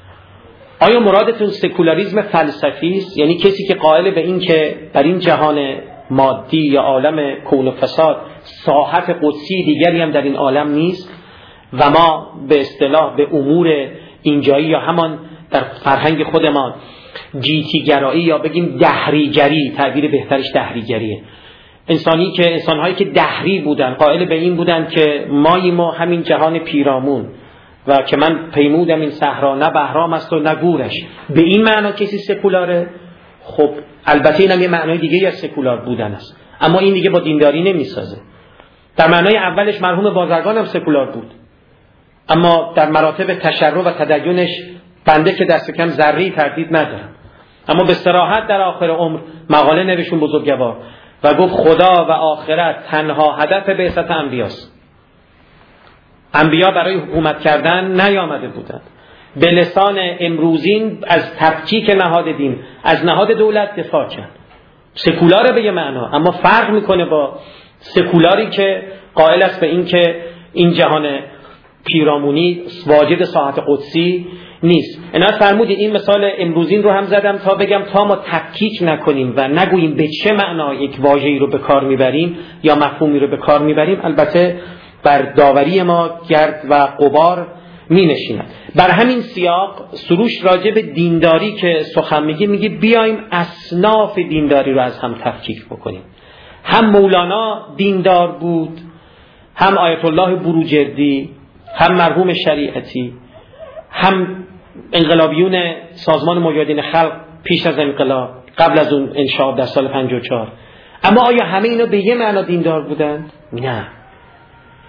آیا مرادتون سکولاریسم فلسفی است، یعنی کسی که قائل به این که بر این جهان مادی یا عالم کون و فساد ساحت قدسی دیگری هم در این عالم نیست و ما به اصطلاح به امور اینجایی یا همان در فرهنگ خودمان جیتی گرایی یا بگیم دهریگری، تعبیر بهترش دهریگریه، انسانی که انسانهایی که دهری بودن قائل به این بودن که مایی ما همین جهان پیرامون و که من پیمودم این صحرا نه بهرام است و نه گورش، به این معنا کسی سکولاره؟ خب البته اینم یه معنای دیگه از سکولار بودن است، اما این دیگه با دینداری نمیسازه. در معنای اولش مرحوم بازرگان هم سکولار بود، اما در مراتب تشرع و تدینش بنده که دست کم ذره‌ای تردید ندارم، اما به صراحت در آخر عمر مقاله نوشون بزرگوار و گفت خدا و آخرت تنها هدف بعثت انبیاست. انبیا برای حکومت کردن نیامده بودند. به لسان امروزین از تفکیک نهاد دین از نهاد دولت دفاع کرد. سکولاره به یه معنا، اما فرق میکنه با سکولاری که قائل است به این که این جهان پیرامونی واجد ساحت قدسی نیست. اینا فرمودید این مثال امروزین رو هم زدم تا بگم تا ما تفکیک نکنیم و نگوییم به چه معنا یک واژه‌ای رو به کار میبریم یا مفهومی رو به کار میبریم، البته بر داوری ما گرد و غبار می نشیند. بر همین سیاق سروش راجع به دینداری که سخن میگه میگه بیایم اصناف دینداری رو از هم تفکیک بکنیم. هم مولانا دیندار بود، هم آیت الله بروجردی، هم مرحوم شریعتی، هم انقلابیون سازمان مجاهدین خلق پیش از انقلاب، قبل از اون انشاء در سال پنجاه و چهار. اما آیا همه اینا به یه معنا دیندار بودند؟ نه.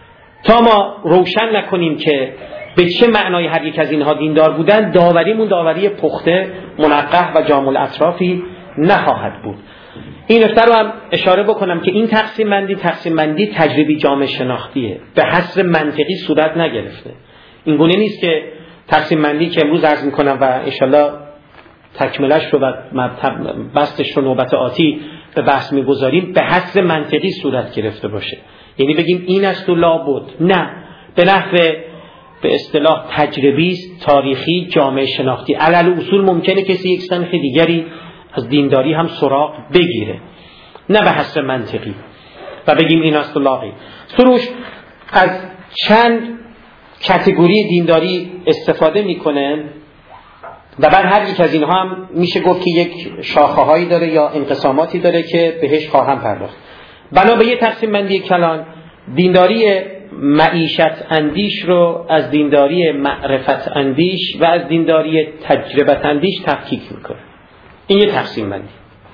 تا ما روشن نکنیم که به چه معنای هر یک از اینها دیندار بودن، داوریمون داوری پخته، منقح و جامع الاطرافی نخواهد بود. این نکته رو هم اشاره بکنم که این تقسیم بندی تقسیم بندی تجربی جامعه شناختیه، به حسب منطقی صورت نگرفته. این گونه نیست که تقسیم بندی که امروز عرض میکنم و انشالله تکملش رو و بستش رو نوبت آتی به بحث میگذاریم به حسب منطقی صورت گرفته باشه، یعنی بگیم این است و لابد، نه، به نحو به اصطلاح تجربی، تاریخی، جامعه شناختی. علل اصول ممکنه کسی یک سنخ دیگری از دینداری هم سراغ بگیره، نه به حسب منطقی و بگیم این است و لاغی. سروش از چند کاتگوری دینداری استفاده میکنه و بعد هر یک از اینها هم میشه گفت که یک شاخه هایی داره یا انقساماتی داره که بهش خواهم پرداخت. بنا به یه تقسیم بندی کلان، دینداری معیشت اندیش رو از دینداری معرفت اندیش و از دینداری تجربت اندیش تفکیک میکنه. این یه تقسیم بندی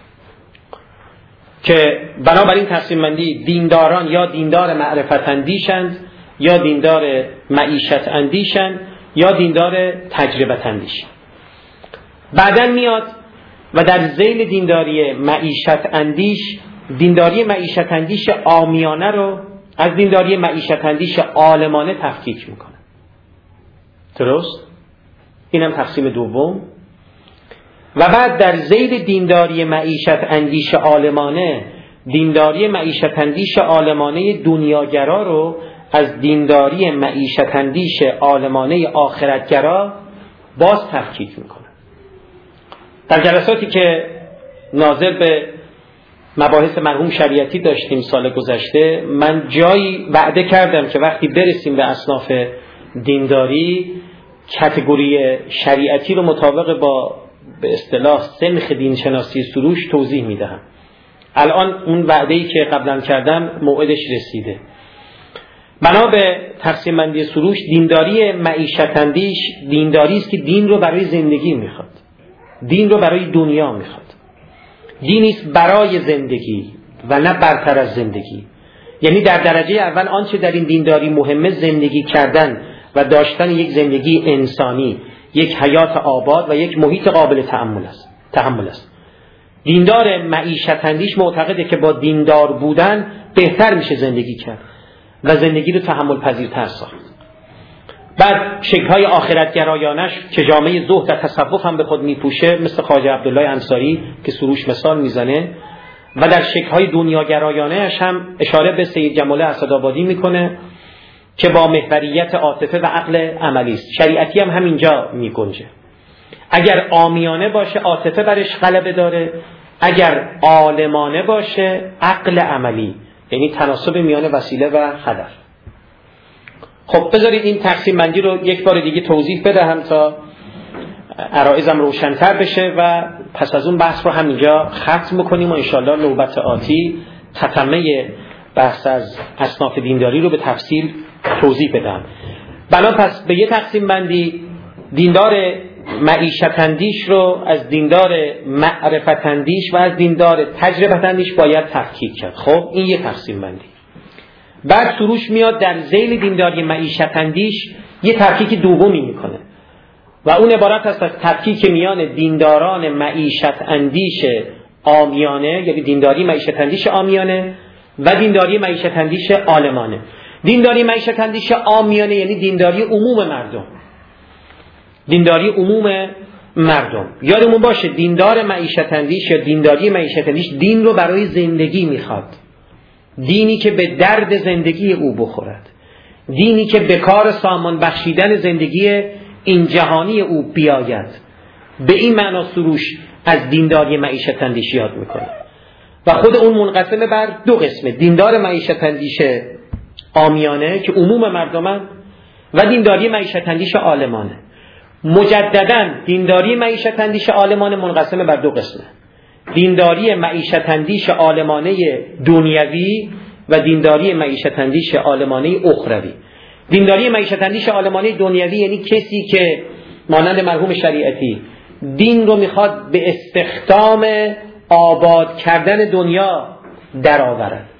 که بنابراین تقسیم بندی دینداران یا دیندار معرفت اندیشند یا دیندار معیشت اندیشند یا دیندار تجربت اندیش. بعداً میاد و در ذیل دینداری معیشت اندیش، دینداری معیشت اندیش عامیانه رو از دینداری معیشت اندیش عالمانه تفکیک میکنه. درست؟ اینم تقسیم دوم. و بعد در ذیل دینداری معیشت اندیش عالمانه، دینداری معیشت اندیش عالمانه دنیاگرا رو از دینداری معیشت اندیش عالمانه آخرتگرا باز تفکیک میکنه. در جلساتی که ناظر به مباحث مرحوم شریعتی داشتیم سال گذشته، من جایی وعده کردم که وقتی برسیم به اصناف دینداری، کاتگوری شریعتی رو مطابق با به اصطلاح سنخ دینشناسی سروش توضیح میدهم. الان اون وعده‌ای که قبلا کردم موعدش رسیده. بنا به تقسیم بندی سروش، دینداری معیشت اندیش دینداری است که دین رو برای زندگی میخواد، دین رو برای دنیا میخواد، دینی است برای زندگی و نه برتر از زندگی. یعنی در درجه اول آنچه در این دینداری مهمه زندگی کردن و داشتن یک زندگی انسانی، یک حیات آباد و یک محیط قابل تحمل است. تحمل است. دیندار معیشت اندیش معتقده که با دیندار بودن بهتر میشه زندگی کرد و زندگی رو تحمل پذیرتر ساخت. بعد شکل‌های آخرتگرایانش که جامعه زهد و تصوف هم به خود میپوشه، مثل خواجه عبدالله انصاری که سروش مثال میزنه، و در شکل‌های دنیاگرایانه‌اش هم اشاره به سید جمال اسدآبادی میکنه که با محوریت عاطفه و عقل عملی است. شریعتی هم همینجا میگنجه. اگر عامیانه باشه عاطفه برش غلبه داره، اگر عالمانه باشه عقل عملی، یعنی تناسب میان وسیله و هدف. خب بذارید این تقسیم بندی رو یک بار دیگه توضیح بدهم تا عرایزم روشن‌تر بشه و پس از اون بحث رو همینجا ختم بکنیم و انشالله نوبت آتی تتمه بحث از اصناف دینداری رو به تفصیل توضیح بدم. بنا پس به یه تقسیم بندی دیندار معیشت اندیش رو از دیندار معرفت اندیش و از دیندار تجربت اندیش باید تفکیک کرد. خب این یه تقسیم بندی. بعد سروش میاد در ذیل دینداری معیشت اندیش یه تفکیک دومی میکنه و اون عبارت است از تفکیک میان دینداران معیشت اندیش عامیانه، یعنی دینداری معیشت اندیش عامیانه و دینداری معیشت اندیش عالمانه. دینداری معیشت اندیش عامیانه یعنی دینداری عموم مردم، دینداری عموم مردم. یادمون باشه دیندار معیشت اندیش یا دینداری معیشت اندیش دین رو برای زندگی میخواد، دینی که به درد زندگی او بخورد، دینی که به کار سامان بخشیدن زندگی این جهانی او بیاید. به این معنا سروش از دینداری معیشت اندیش یاد میکنه و خود اون منقسم بر دو قسمه: دیندار معیشت اندیش عامیانه که عموم مردمن و دینداری معیشت اندیش عالمانه. مجدداً دینداری معیشت اندیش عالمانه منقسم بر دو قسمه: دینداری معیشت اندیش عالمانه دنیوی و دینداری معیشت اندیش عالمانه اخروی. دینداری معیشت اندیش عالمانه دنیوی یعنی کسی که مانند مرحوم شریعتی دین رو میخواد به استخدام آباد کردن دنیا درآورد،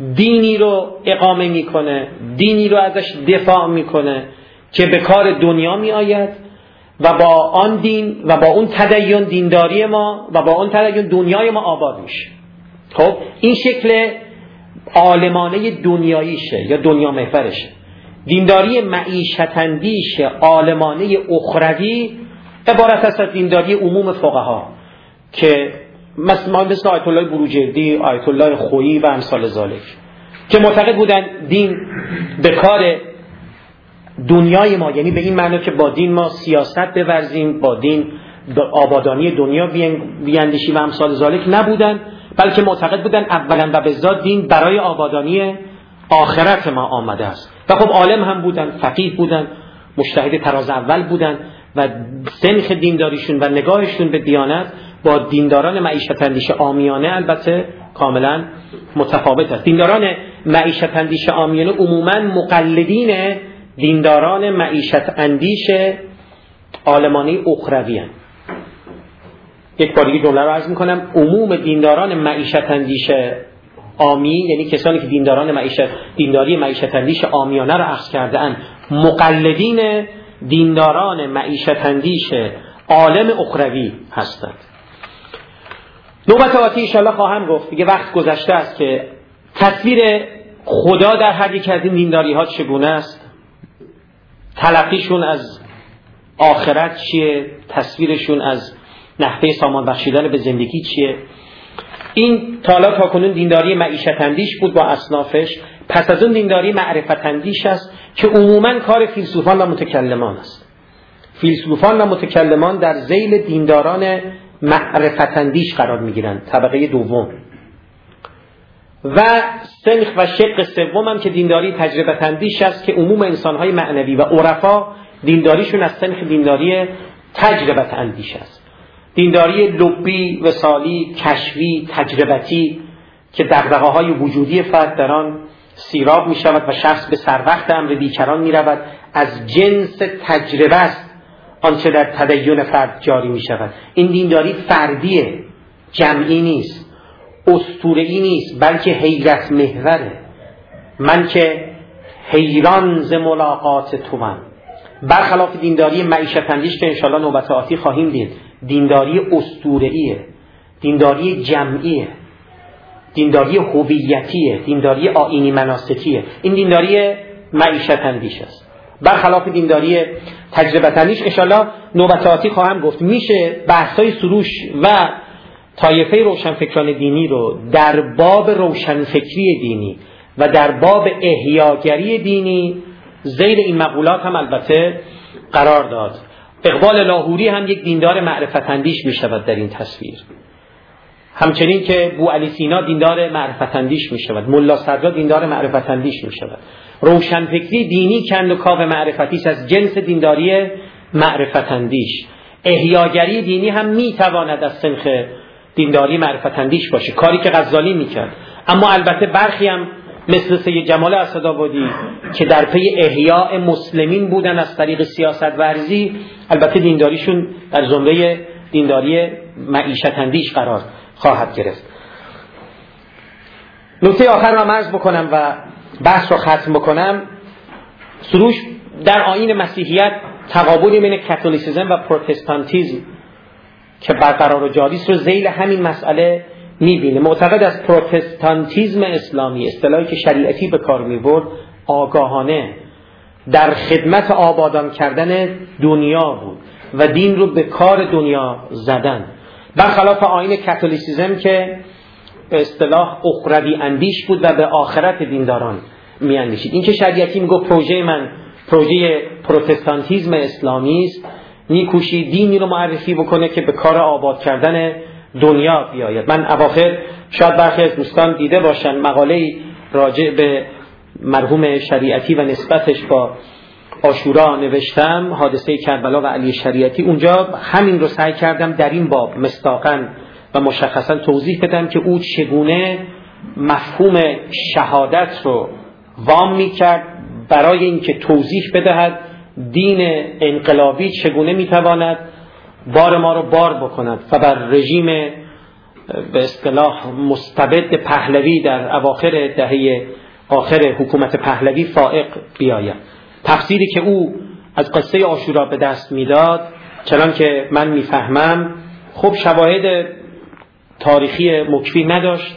دینی رو اقامه میکنه، دینی رو ازش دفاع میکنه که به کار دنیا می آید و با آن دین و با اون تدین دینداری ما و با اون تدین دنیای ما آباد میشه. خب این شکل عالمانه دنیاییشه یا دنیا محورشه. دینداری معیشت اندیش عالمانه اخروی عبارت است از دینداری عموم فقها که مثلا مثل آیت الله بروجردی، آیت الله خویی و امثال ذالک که معتقد بودن دین به کار دنیای ما، یعنی به این معنی که با دین ما سیاست بورزیم، با دین آبادانی دنیا بیاندیشیم و امثال ذالک نبودن، بلکه معتقد بودن اولا و بذات دین برای آبادانی آخرت ما آمده است. و خب عالم هم بودن، فقیه بودن، مجتهد تراز اول بودن و سنخ دینداریشون و نگاهشون به دیانت با دینداران معیشت اندیش عامیانه البته کاملا متفاوت است. دینداران معیشت اندیش عامیانه عموما مقلدین دینداران معیشت اندیش عالمانه اخروی هستند. یک بار دیگه جمله رو عرض میکنم، عموم دینداران معیشت اندیش عامی، یعنی کسانی که دینداران معیشت دینداری معیشت اندیش عامیانه رو اخذ کرده اند، مقلدین دینداران معیشت اندیش عالم اخروی هستند. نوبت آتی ان شاءالله خواهم گفت، دیگه وقت گذشته است، که تصویر خدا در هر یک از این دینداری ها چگونه است، تلقیشون از آخرت چیه، تصویرشون از نحوه سامان بخشیدن به زندگی چیه. این تالا تا کنون دینداری معیشت اندیش بود با اصنافش. پس از اون دینداری معرفت اندیش است که عموماً کار فیلسوفان و متکلمان است. فیلسوفان و متکلمان در ذیل دینداران معرفت اندیش قرار میگیرند، طبقه دوم. و سنخ و شق سوم هم که دینداری تجربه اندیش است که عموم انسان‌های معنوی و عرفا دینداریشون از سنخ دینداری تجربه اندیش است. دینداری لبی، وصالی، کشفی، تجربتی که دغدغه‌های وجودی فرد در آن سیراب می شود و شخص به سر وقت امر بیکران می رود، از جنس تجربه است آنچه در تدین فرد جاری می شود. این دینداری فردیه، جمعی نیست، اسطوره‌ای نیست، بلکه حیرت محوره. من که حیران ز ملاقات توام. برخلاف دینداری معیشت اندیش که انشاءالله نوبت آتی خواهیم دید، دینداری اسطوره‌ایه، دینداری جمعیه، دینداری هویتیه، دینداری آیینی مناسکیه. این دینداری معیشت اندیش است. برخلاف دینداری تجربه اندیش انشاءالله نوبت آتی خواهم گفت. میشه بحث‌های سروش و طایفه روشنفکران دینی رو در باب روشنفکری دینی و در باب احیاگری دینی ذیل این مقولات هم البته قرار داد. اقبال لاهوری هم یک دیندار معرفت اندیش می شود در این تصویر، همچنین که بو علی سینا دیندار معرفت اندیش می شود، ملا صدرا دیندار معرفت اندیش می شود. روشنفکری دینی کند و کاو معرفتی است از جنس دینداری معرفت اندیش. احیاگری دینی هم می تواند از سنخ دینداری معرفت اندیش باشه، کاری که غزالی می کرد. اما البته برخی هم مثل سید جمال اسدآبادی که در پی احیاء مسلمین بودن از طریق سیاست ورزی، البته دینداریشون در زمره دینداری معیشت اندیش قرار خواهد گرفت. نکته آخر رو عرض بکنم و بحث رو ختم بکنم. سروش در آیین مسیحیت تقابلی بین کاتولیسیسم و پروتستانتیسم که برقرار و جاری است رو ذیل همین مسئله میبینه. معتقد از پروتستانتیسم اسلامی، اصطلاحی که شریعتی به کار میبرد، آگاهانه در خدمت آبادان کردن دنیا بود و دین رو به کار دنیا زدن، برخلاف آیین کاتولیسیسم که به اصطلاح اخروی اندیش بود و به آخرت دینداران میاندیشید. این که شریعتی میگه پروژه من پروژه پروتستانتیسم اسلامی است، میکوشید دینی رو معرفی بکنه که به کار آباد کردن دنیا بیاید. من اواخر شاید برخی از دوستان دیده باشن مقاله‌ای راجع به مرحوم شریعتی و نسبتش با عاشورا نوشتم، حادثه کربلا و علی شریعتی. اونجا همین رو سعی کردم در این باب مصداقاً و مشخصاً توضیح بدم که او چگونه مفهوم شهادت رو وام می‌کرد برای اینکه توضیح بدهد دین انقلابی چگونه می‌تواند بار ما رو بار بکند و بر رژیم به اصطلاح مستبد پهلوی در اواخر دهه آخر حکومت پهلوی فائق بیاید. تفسیری که او از قصه عاشورا به دست میداد چنان که من میفهمم خب شواهد تاریخی مکفی نداشت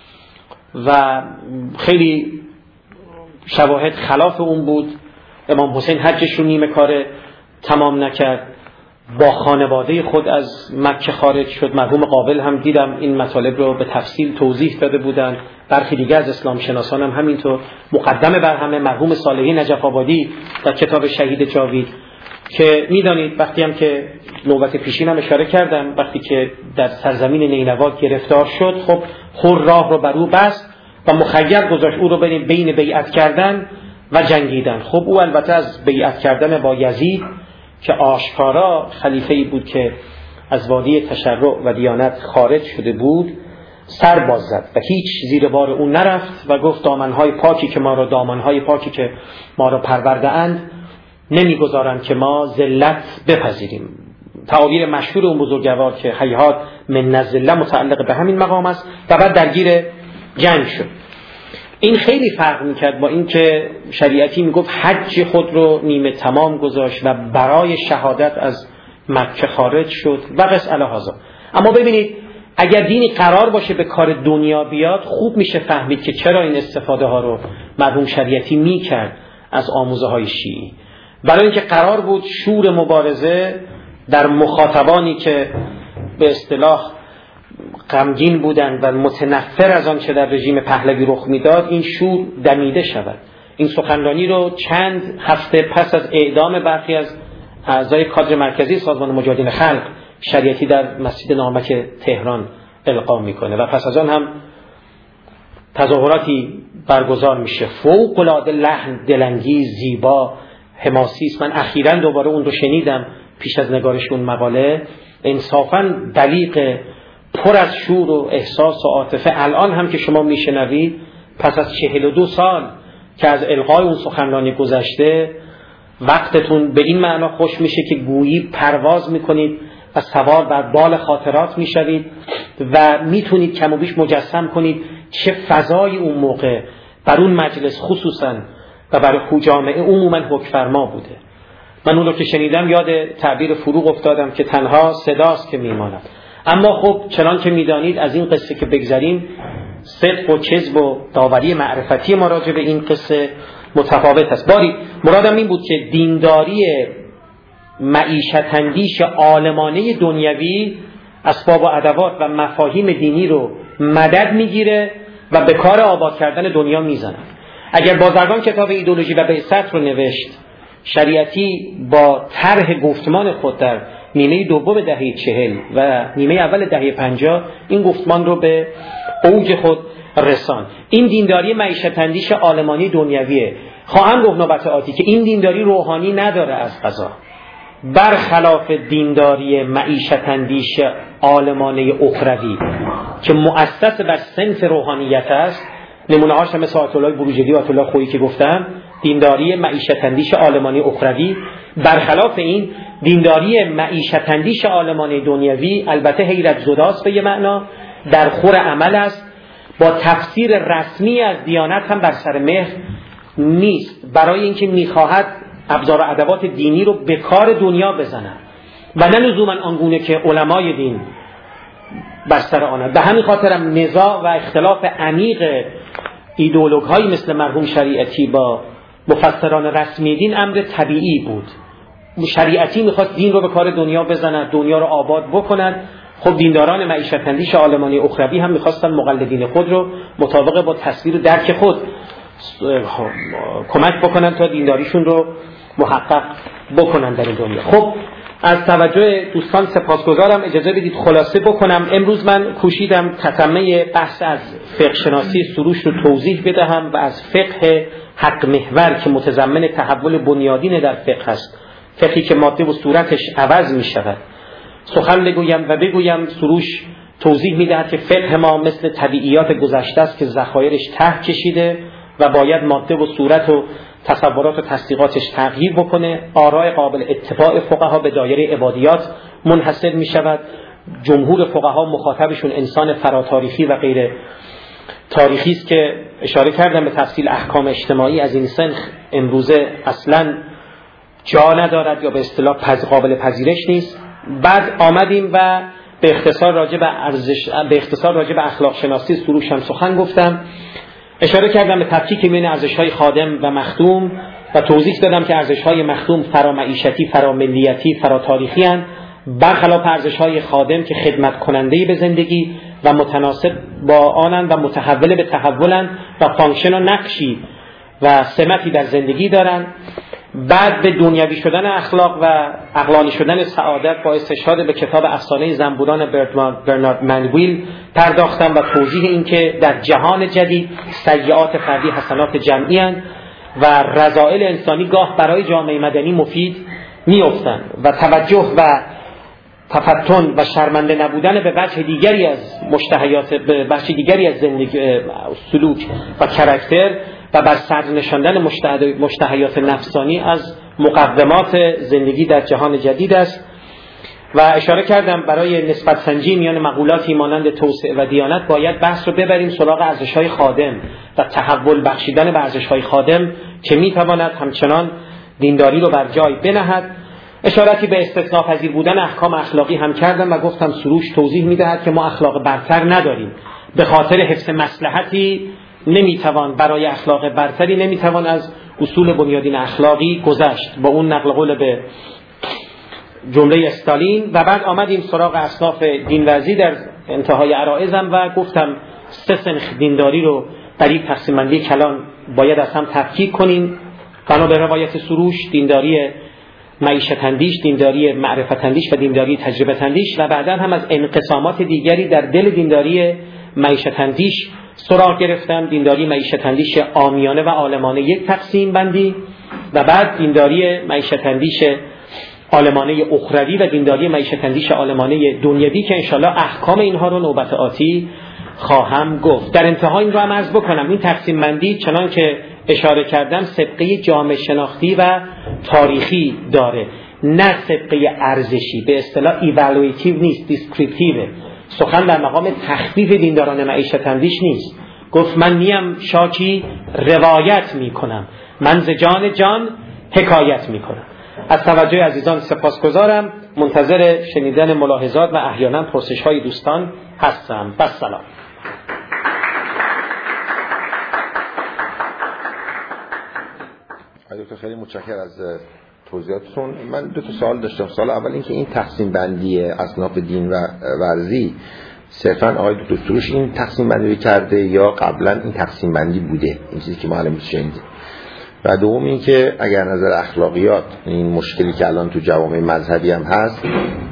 و خیلی شواهد خلاف اون بود. امام حسین حجش رو نیمه کار تمام نکرد، با خانواده خود از مکه خارج شد. مرحوم قابل هم دیدم این مطالب رو به تفصیل توضیح داده بودن، برخی دیگه از اسلام شناسان هم همینطور. مقدمه بر همه مرحوم صالحی نجف آبادی در کتاب شهید جاوید که میدانید وقتی هم که نوبت پیشین هم اشاره کردم، وقتی که در سرزمین نینوا گرفتار شد خب خور راه رو بر او بست و مخیر گذاشت او رو بین بیعت کردن و جنگیدن. خب او البته از بیعت کردن با یزید که آشکارا خلیفه‌ای بود که از وادی تشرع و دیانت خارج شده بود سر باز زد و هیچ زیر بار اون نرفت و گفت دامنهای پاکی که ما را دامنهای پاکی که ما را پرورده اند نمیگذارند که ما ذلت بپذیریم. تعابیر مشهور اون بزرگوار که هیهات من الذله متعلق به همین مقام است و بعد درگیر جنگ شد. این خیلی فرق میکرد با این که شریعتی میگفت حج خود رو نیمه تمام گذاشت و برای شهادت از مکه خارج شد و قص الهذا. اما ببینید اگر دینی قرار باشه به کار دنیا بیاد خوب میشه فهمید که چرا این استفاده ها رو مرحوم شریعتی میکرد از آموزه های شیعی. برای اینکه قرار بود شور مبارزه در مخاطبانی که به اصطلاح غمگین بودند و متنفر از آن چه در رژیم پهلوی رخ میداد این شور دمیده شود. این سخنرانی رو چند هفته پس از اعدام برخی از اعضای کادر مرکزی سازمان مجاهدین خلق شریعتی در مسجد نامک تهران القا میکنه و پس از آن هم تظاهراتی برگزار میشه فوق العاده لحن دلانگیز زیبا حماسی است. من اخیراً دوباره اون رو شنیدم پیش از نگارش اون مقاله، انصافاً دلیق پر از شور و احساس و عاطفه. الان هم که شما میشنوید پس از چهل و دو سال که از القای اون سخنرانی گذشته وقتتون به این معنا خوش میشه که گویی پرواز میکنید و سوار بر بال خاطرات میشوید و میتونید کم و بیش مجسم کنید چه فضای اون موقع بر اون مجلس خصوصا و برای جامعه عموما حکمفرما بوده. من اون رو که شنیدم یاد تعبیر فروغ افتادم که تنها صداست که میماند. اما خب چنان که میدانید از این قصه که بگذریم صدق و کذب و داوری معرفتی ما راجع به این قصه متفاوت است. باری مرادم این بود که دینداری معیشت اندیش عالمانه دنیوی اسباب و ادوات و مفاهیم دینی رو مدد میگیره و به کار آباد کردن دنیا میزنه. اگر بازرگان کتاب ایدئولوژی و بعثت رو نوشت، شریعتی با طرح گفتمان خود در نیمه دوم دهه چهل و نیمه اول دهه پنجاه این گفتمان رو به اوج خود رسان. این دینداری معیشت اندیش عالمانی دنیویه. خواهم گفت نوبت آتی که این دینداری روحانی نداره از قضا، برخلاف دینداری معیشت اندیش عالمانه اخروی که مؤسس بر صنف روحانیت است. نمونه هاش مثل آیت الله بروجردی و آیت الله خویی که گفتم، دینداری معیشت اندیش عالمانه اخروی. برخلاف این دینداری معیشت اندیش عالمانه دنیوی البته حیرت زداست به یه معنا، در خور عمل است، با تفسیر رسمی از دیانت هم بر سر مهر نیست، برای اینکه میخواهد ابزار و ادوات دینی رو به کار دنیا بزنه و نه لزوما آنگونه که علمای دین بر سر آنند. به همین خاطرم نزاع و اختلاف عمیق ایدئولوگ هایی مثل مرحوم شریعتی با مفسران رسمی دین امر طبیعی بود. شریعتی میخواست دین رو به کار دنیا بزنند، دنیا رو آباد بکنند. خب دینداران معیشت اندیش عالمانی اخروی هم میخواستن مقلدین خود رو مطابق با تصویر و درک خود کمک بکنن تا دینداریشون رو محقق بکنن در این دنیا. خب از توجه دوستان سپاسگزارم. اجازه بدید خلاصه بکنم. امروز من کوشیدم تتمه بحث از فقه شناسی سروش رو توضیح بدهم و از فقه حق محور که متضمن تحول بنیادین در فقه است، فقهی که ماده و صورتش عوض می شود، سخن بگویم و بگویم سروش توضیح می دهد که فقه ما مثل طبیعیات گذشته است که ذخایرش ته کشیده و باید ماده و صورت و تصورات و تصدیقاتش تغییر بکنه. آراء قابل اتباع فقها به دایره عبادیات منحصر می شود جمهور فقها مخاطبشون انسان فراتاریخی و غیر تاریخی است که اشاره کردم به تفصیل احکام اجتماعی از این سنخ امروزه اصلا جا ندارد یا به اصطلاح قابل پذیرش نیست. بعد آمدیم و به اختصار راجع به ارزش به اختصار راجع به اخلاق شناسی سروش هم سخن گفتم. اشاره کردم به تفکیک بین ارزش‌های خادم و مخدوم و توضیح دادم که ارزش‌های مخدوم فرامعیشتی، فراملیتی، فراتاریخی اند، برخلاف ارزش‌های خادم که خدمت کننده به زندگی و متناسب با آنند و متحول به تحولند و فانکشن و نقشی و سمتی در زندگی دارند. بعد به دنیوی شدن اخلاق و عقلانی شدن سعادت با استشهاد به کتاب افسانه زنبوران برنارد منگویل پرداختم و توضیح این که در جهان جدید سیئات فردی حسنات جمعی اند و رذائل انسانی گاه برای جامعه مدنی مفید می‌افتند و توجه و تفتن و شرمنده نبودن به وجه دیگری از مشتهیات به وجه دیگری از زندگی سلوک و کاراکتر و بر صدر نشاندن مشتهیات نفسانی از مقومات زندگی در جهان جدید است. و اشاره کردم برای نسبت سنجی میان مقولاتی مانند توسعه و دیانت باید بحث رو ببریم سراغ ارزش‌های خادم و تحول بخشیدن به ارزش‌های خادم که میتواند همچنان دینداری رو بر جای بنهد. اشارتی به استثناء‌پذیر بودن احکام اخلاقی هم کردم و گفتم سروش توضیح میدهد که ما اخلاق برتر نداریم، به خاطر حفظ مصلحتی نمیتوان برای اخلاق برتری نمیتوان از اصول بنیادین اخلاقی گذشت، با اون نقل قول به جمله استالین. و بعد آمدیم سراغ اصناف دینورزی در انتهای عرائزم و گفتم سه سنخ دینداری رو در این تقسیم بندی کلان باید از هم تفکیک کنیم بنا به روایت سروش: دینداری معیشت اندیش، دینداری معرفت اندیش و دینداری تجربه اندیش. و بعدا هم از انقسامات دیگری در دل دینداری معیشت اندیش سراغ گرفتم: دینداری معیشت اندیش عامیانه و عالمانه یک تقسیم بندی، و بعد دینداری معیشت اندیش عالمانه اخروی و دینداری معیشت اندیش عالمانه دنیوی که انشالله احکام اینها رو نوبت آتی خواهم گفت. در انتها این رو هم عرض بکنم این تقسیم بندی چنان که اشاره کردم سابقه جامعه شناختی و تاریخی داره، نه سابقه ارزشی، به اصطلاح ایوالویتیو نیست، دیسکریپتیو. سخن در مقام تخفیف دینداران معیشت اندیش نیست. گفت من نیم شاکی روایت می کنم، من ز جان جان حکایت می کنم. از توجه عزیزان سپاسگزارم، منتظر شنیدن ملاحظات و احیانا پرسش های دوستان هستم. بس سلام. دکتر خیلی متشکرم از توضیحاتتون. من دو تا سوال داشتم. سوال اول این که این تقسیم بندی اصناف دین و ورزی صرفاً آقای دکتر سروش این تقسیم بندی کرده یا قبلا این تقسیم بندی بوده؟ این چیزی که ما الان شنیدیم. و دوم این که اگر نظر اخلاقیات این مشکلی که الان تو جوامع مذهبی هم هست،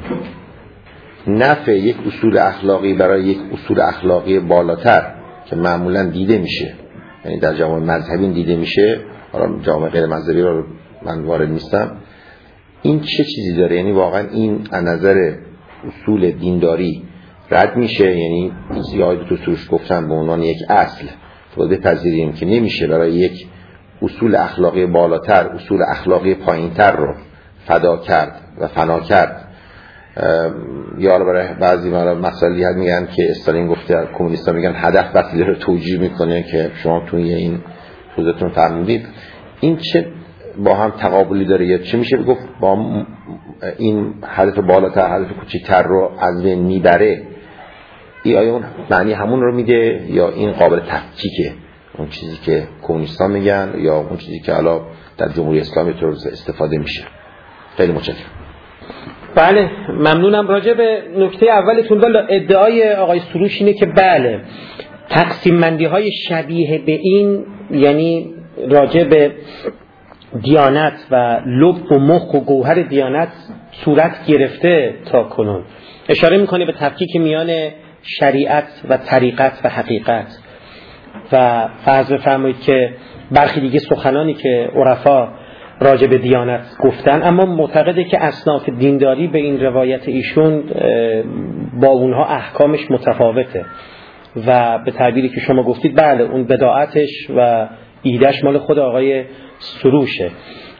نفع یک اصول اخلاقی برای یک اصول اخلاقی بالاتر که معمولاً دیده میشه، یعنی در جوامع مذهبی دیده میشه، حالا جامعه غیر مذهبی رو من وارد نیستم، این چه چیزی داره؟ یعنی واقعا این از نظر اصول دینداری رد میشه؟ یعنی چیزی که دو سروش گفتن به عنوان یک اصل تو بپذیریم که نمیشه برای یک اصول اخلاقی بالاتر اصول اخلاقی پایینتر رو فدا کرد و فنا کرد. یا برای بعضی مسائلی هست میگن که استالین گفته، کمونیست‌ها میگن هدف وسیله رو توجیه میکنه که شما توی این خودتون فرمودید. این چه با هم تقابلی داره یا چه میشه گفت با این هدف بالاتر هدف کوچیک‌تر رو از بین میبره؟ ای آیا اون معنی همون رو میده یا این قابل تفکیکه؟ اون چیزی که کمونیست‌ها میگن یا اون چیزی که حالا در جمهوری اسلامی طور استفاده میشه؟ خیلی متشکرم. بله ممنونم. راجع به نکته اولتون، والا ادعای آقای سروش اینه که بله تقسیم بندی های شبیه به این، یعنی راجع به دیانت و لب و مخ و گوهر دیانت صورت گرفته تا کنون. اشاره میکنه به تفکیک میان شریعت و طریقت و حقیقت و فرض بفرمایید که برخی دیگه سخنانی که عرفا راجع به دیانت گفتن، اما معتقده که اصناف دینداری به این روایت ایشون با اونها احکامش متفاوته و به تعبیری که شما گفتید بله اون بداعتش و ایدهش مال خود آقای سروشه.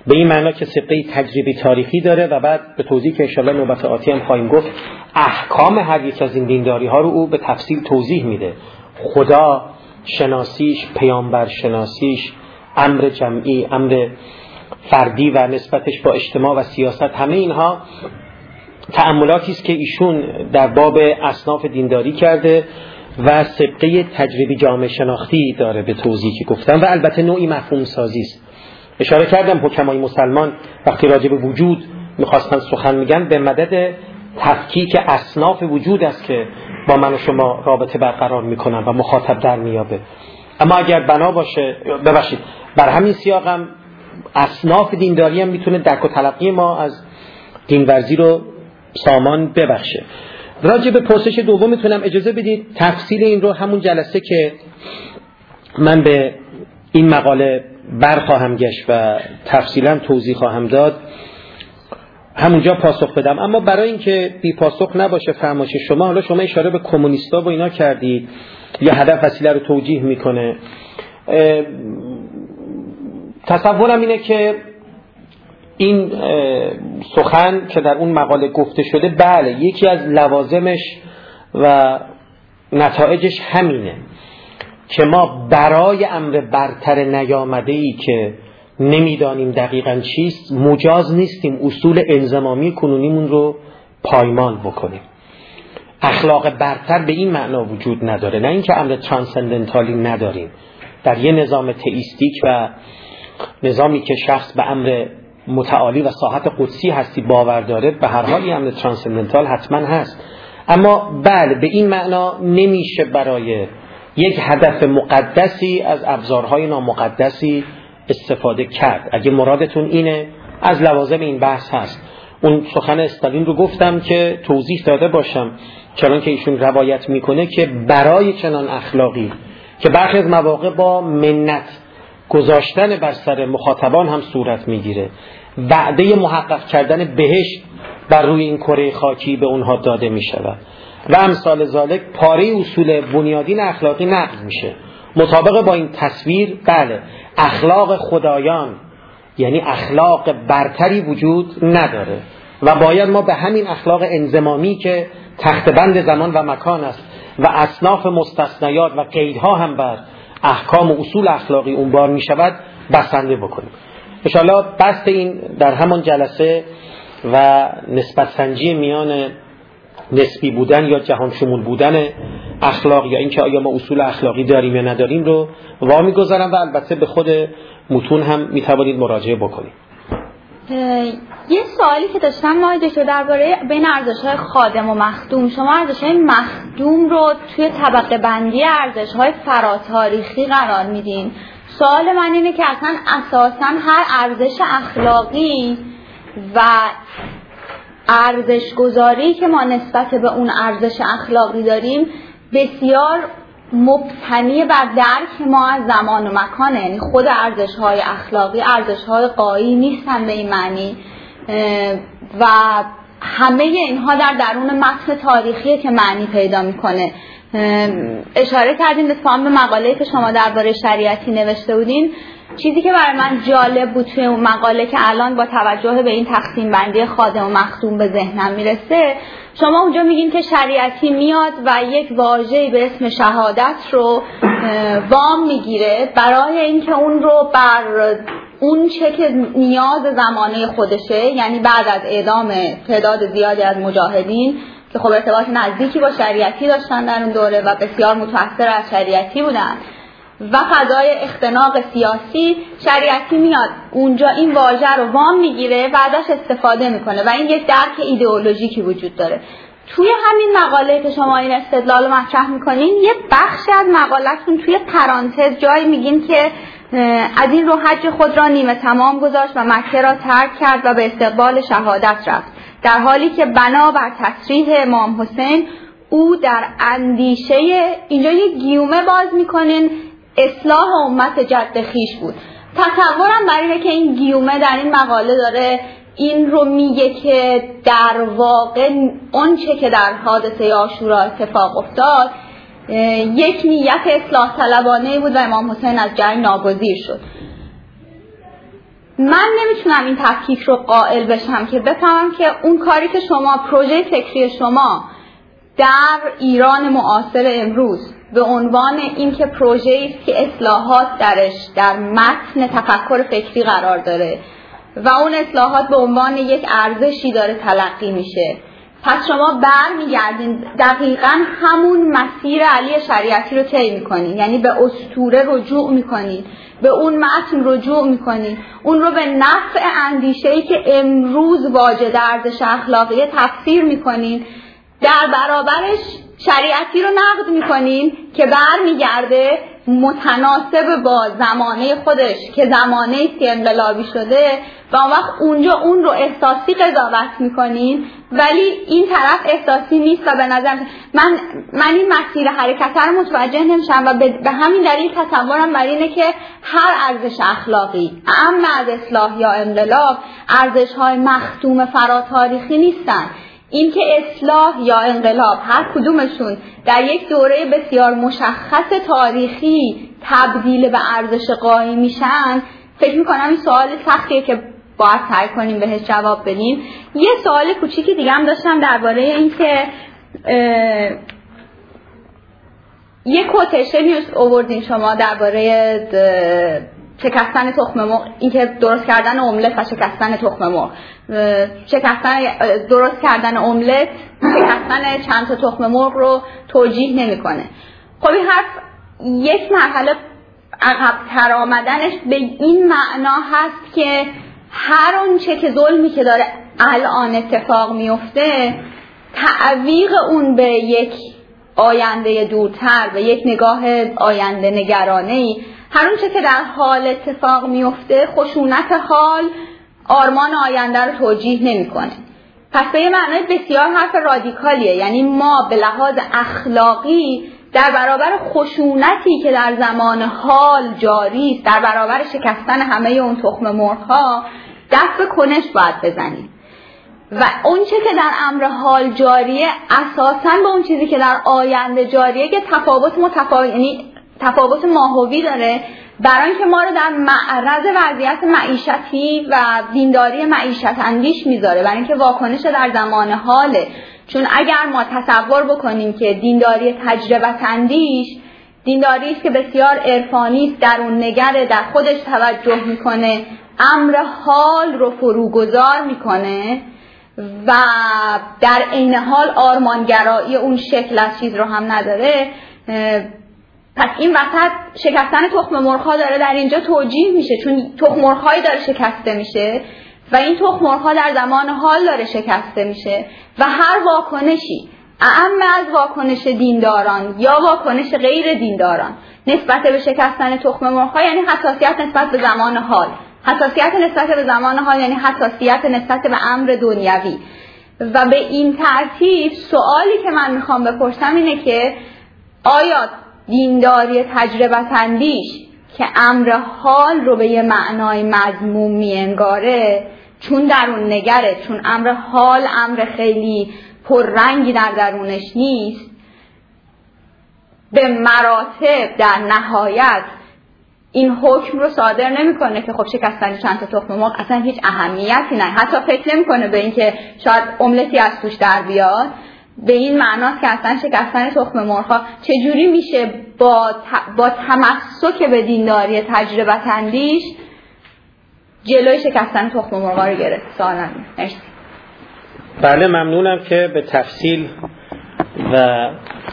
به این معنا که سابقه تجربی تاریخی داره و بعد به توضیح که انشاءالله نوبت آتی هم خواهیم گفت احکام هر یک از این دینداری ها رو او به تفصیل توضیح میده. خدا شناسیش، پیامبر شناسیش، امر جمعی، امر فردی و نسبتش با اجتماع و سیاست، همه اینها تأملاتی است که ایشون در باب اصناف دینداری کرده و سابقه تجربی جامعه شناختی داره به توضیحی که گفتم و البته نوعی مفهوم سازی است. اشاره کردم حکمای مسلمان وقتی راجع به وجود میخواستن سخن میگن به مدد تفکیک اصناف وجود است که با من و شما رابطه برقرار میکنن و مخاطب در میابه. اما اگر بنا باشه ببخشید بر همین سیاق هم اصناف دینداری هم میتونه درک و تلقی ما از دینورزی رو سامان ببخشه. راجع به پرسش دوم میتونم اجازه بدید تفصیل این رو همون جلسه که من به این مقاله برخواهم گشت و تفصیلا توضیح خواهم داد همونجا پاسخ بدم. اما برای اینکه بی پاسخ نباشه فرمایش شما، حالا شما اشاره به کمونیستا و اینا کردید یا هدف وسیله رو توجیه میکنه، تصورم اینه که این سخن که در اون مقاله گفته شده بله یکی از لوازمش و نتایجش همینه که ما برای امر برتر نیامده‌ای که نمیدانیم دقیقاً چیست مجاز نیستیم اصول انضمامی کنونیمون رو پایمال بکنیم. اخلاق برتر به این معنا وجود نداره، نه اینکه امر ترانسندنتالی نداریم. در یه نظام تئیستیک و نظامی که شخص به امر متعالی و ساحت قدسی هستی باور داره به هر حال امر ترانسندنتال حتما هست. اما بله به این معنا نمیشه برای یک هدف مقدسی از ابزارهای نامقدسی استفاده کرد. اگه مرادتون اینه از لوازم این بحث هست. اون سخن استالین رو گفتم که توضیح داده باشم، چون که ایشون روایت میکنه که برای چنان اخلاقی که برخی از مواقع با منت گذاشتن بر سر مخاطبان هم صورت میگیره، وعده محقق کردن بهشت بر روی این کره خاکی به اونها داده میشود و امثال ذالک، پاره اصول بنیادین اخلاقی نقض میشه. مطابق با این تصویر بله اخلاق خدایان یعنی اخلاق برتری وجود نداره و باید ما به همین اخلاق انضمامی که تخت بند زمان و مکان است و اصناف مستثنیات و قیدها هم بر احکام و اصول اخلاقی اون بار می شود بسنده بکنیم. انشاءالله بحث این در همان جلسه و نسبت سنجی میان نسبی بودن یا جهان شمول بودن اخلاق یا اینکه آیا ما اصول اخلاقی داریم یا نداریم رو وامی گذارم و البته به خود متون هم می توانید مراجعه بکنید. یه سوالی که داشتم مایده شد درباره بین ارزش‌های خادم و مخدوم. شما ارزش‌های مخدوم رو توی طبقه بندی ارزش‌های فراتاریخی قرار میدین. سوال من اینه که اصلا اساساً هر ارزش اخلاقی و ارزش گذاری که ما نسبت به اون ارزش اخلاقی داریم بسیار مبتنی بر درک ما از زمان و مکانه، یعنی خود ارزش‌های اخلاقی ارزش‌های غایی نیستن به این معنی و همه اینها در درون متن تاریخیه که معنی پیدا میکنه. اشاره کردیم به به مقاله‌ای که شما درباره شریعتی نوشته بودین. چیزی که برای من جالب بود توی اون مقاله که الان با توجه به این تقسیم بندی خادم و مخدوم به ذهنم میرسه، شما اونجا میگین که شریعتی میاد و یک واژه‌ای به اسم شهادت رو وام میگیره برای اینکه اون رو بر اون چه که نیاز زمانه خودشه، یعنی بعد از اعدام تعداد زیادی از مجاهدین که خب ارتباط نزدیکی با شریعتی داشتن در اون دوره و بسیار متأثر از شریعتی بودن و فضای اختناق سیاسی، شریعتی میاد اونجا این واژه رو وام میگیره و ازش استفاده میکنه و این یک درک ایدئولوژیکی وجود داره. توی همین مقاله که شما این استدلال رو مطرح میکنین یه بخشی از مقاله‌تون توی پرانتز جایی میگین که از این رو حج خود را نیمه تمام گذاشت و مکه را ترک کرد و به استقبال شهادت رفت، در حالی که بنا بر تصریح امام حسین او در اندیشه، اینجا یه گیومه باز میکنین، اصلاح امت جد خیش بود. تصورم بر اینه که این گیومه در این مقاله داره این رو میگه که در واقع اون چه که در حادثه عاشورا اتفاق افتاد یک نیت اصلاح طلبانه بود و امام حسین از جنگ ناگزیر شد. من نمیتونم این تفکیک رو قائل بشم که بفهمم که اون کاری که شما، پروژه فکری شما در ایران معاصر امروز به عنوان این که پروژه‌ای است که اصلاحات درش در متن تفکر فکری قرار داره و اون اصلاحات به عنوان یک ارزشی داره تلقی میشه، پس شما برمیگردین دقیقاً همون مسیر علی شریعتی رو طی میکنین، یعنی به اسطوره رجوع میکنین، به اون متن رجوع میکنین، اون رو به نفع اندیشه‌ای که امروز واجد ارزش اخلاقی تفسیر میکنین، در برابرش شریعتی رو نقد میکنین که برمیگرده متناسب با زمانه خودش که زمانه سی انقلابی شده و اون وقت اونجا اون رو احساسی قضاوت میکنین، ولی این طرف احساسی نیست و به نظر من من این مسیر حرکت رو متوجه نمیشم و به همین دلیل تصورم بر اینه که هر ارزش اخلاقی اما از اصلاح یا انقلاب ارزش‌های مختوم فراتاریخی نیستن. این که اصلاح یا انقلاب هر کدومشون در یک دوره بسیار مشخص تاریخی تبدیل به ارزش قایی میشن، فکر میکنم این سوال سختیه که باید سعی کنیم بهش جواب بدیم. یه سوال کوچیکی دیگه هم داشتم درباره این که یه کوتیشنی آوردین شما درباره شکستن تخم مرغ، این که درست کردن املت و شکستن تخم مرغ، شکستن درست کردن املت شکستن چند تا تخم مرغ رو توجیه نمیکنه. خب این حرف یک مرحله عقب‌تر آمدنش به این معنا هست که هر اون چه که ظلمی که داره الان اتفاق میفته، تعویق اون به یک آینده دورتر، به یک نگاه آینده نگرانه‌ای، هر اون چه که در حال اتفاق میفته خشونت حال آرمان آینده رو توجیه نمی‌کنه. پس به یه معنای بسیار حرف رادیکالیه، یعنی ما به لحاظ اخلاقی در برابر خشونتی که در زمان حال جاری است، در برابر شکستن همه اون تخم مرغ‌ها دست به کنش باید بزنیم و اون چه که در امر حال جاریه اساساً با اون چیزی که در آینده جاریه که تفاوت متفاوت، یعنی تفاوت ماهوی داره، برای اینکه ما رو در معرض وضعیت معیشتی و دینداری معیشت اندیش میذاره، برای اینکه واکنش در زمان حاله. چون اگر ما تصور بکنیم که دینداری تجربت اندیش دینداری است که بسیار عرفانی است، در اون نگره، در خودش توجه میکنه، امر حال رو فروگذار میکنه و در عین حال آرمانگرایی اون شکل از چیز رو هم نداره، پس این وسط شکستن تخم مرغ‌ها داره در اینجا توجیه میشه، چون تخم مرغ‌هایی داره شکسته میشه و این تخم مرغ‌ها در زمان حال داره شکسته میشه و هر واکنشی، اما از واکنش دینداران یا واکنش غیر دینداران نسبت به شکستن تخم مرغ‌ها یعنی حساسیت نسبت به زمان حال. حساسیت نسبت به زمان حال یعنی حساسیت نسبت به امر دنیوی. و به این ترتیب سوالی که من میخوام بپرسم اینه که آیا دینداری تجربت اندیش که امر حال رو به یه معنای مذموم میانگاره، چون در اون نگره، چون امر حال امر خیلی پررنگی در درونش نیست، به مراتب در نهایت این حکم رو صادر نمیکنه که خب شکستن چند تا تخم مرغ اصلا هیچ اهمیتی نه، حتی فکر نمیکنه به این که شاید املتی از توش در بیاد، به این معناست که اصلا شکستن تخم مرغ‌ها چجوری میشه با ت... با تمسک به دینداری تجربت اندیش جلوی شکستن تخم مرغ‌ها رو گرفت. سوالم مرسی. بله ممنونم که به تفصیل و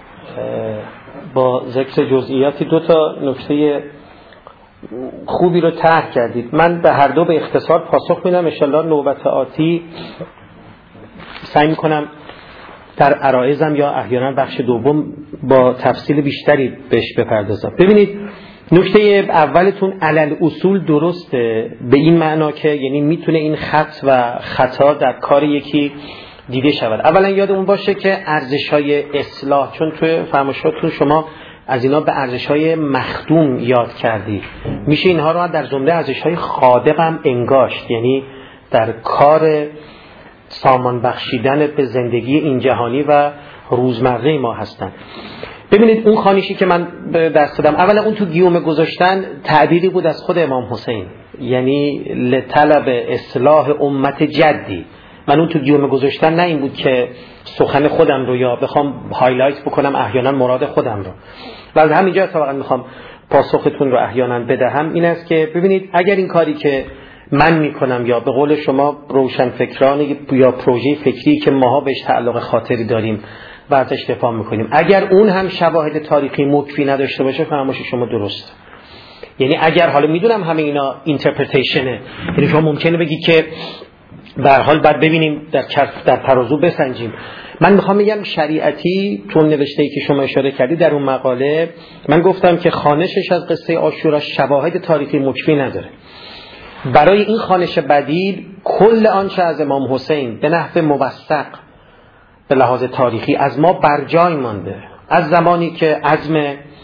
با ذکر جزئیاتی دو تا نکته خوبی رو طرح کردید. من به هر دو به اختصار پاسخ میدم، ان شاءالله نوبت آتی سعی میکنم در عرایزم یا احیانا بخش دوم با تفصیل بیشتری بهش بپردازم. ببینید نکته اولتون علل اصول درسته، به این معنا که یعنی میتونه این خط و خطا در کار یکی دیده شود. اولا یادمون باشه که ارزش‌های اصلاح، چون توی فرمایشاتون شما از اینا به ارزش‌های مخدوم یاد کردید، میشه اینها رو در زمره ارزش‌های خادق هم انگاشت، یعنی در کار سامان بخشیدن به زندگی این جهانی و روزمره ما هستند. ببینید اون خانشی که من به دست دادم، اولا اون تو گیومه گذاشتن تعبیری بود از خود امام حسین، یعنی لطلب اصلاح امت جدی. من اون تو گیومه گذاشتن نه این بود که سخن خودم رو یا بخوام هایلایت بکنم احیانا مراد خودم رو، و از همینجا اتفاقا میخوام پاسختون رو احیانا بدهم. این است که ببینید اگر این کاری که من میکنم یا به قول شما روشن فکرانی یا پروژه فکری که ماها بهش تعلق خاطری داریم و ازش دفاع میکنیم، اگر اون هم شواهد تاریخی مکفی نداشته باشه، فرمایش شما درست. یعنی اگر حالا میدونم همه اینا اینترپریتیشنه، یعنی شما ممکنه بگی که به هر حال بعد ببینیم در در ترازو بسنجیم. من میخوام بگم شریعتی تو نوشته‌ای که شما اشاره کردی در اون مقاله، من گفتم که خوانشش از قصه عاشورا شواهد تاریخی مکفی نداره. برای این خوانش بدیل کل آنچه از امام حسین به نحو موثق به لحاظ تاریخی از ما برجای مانده، از زمانی که عزم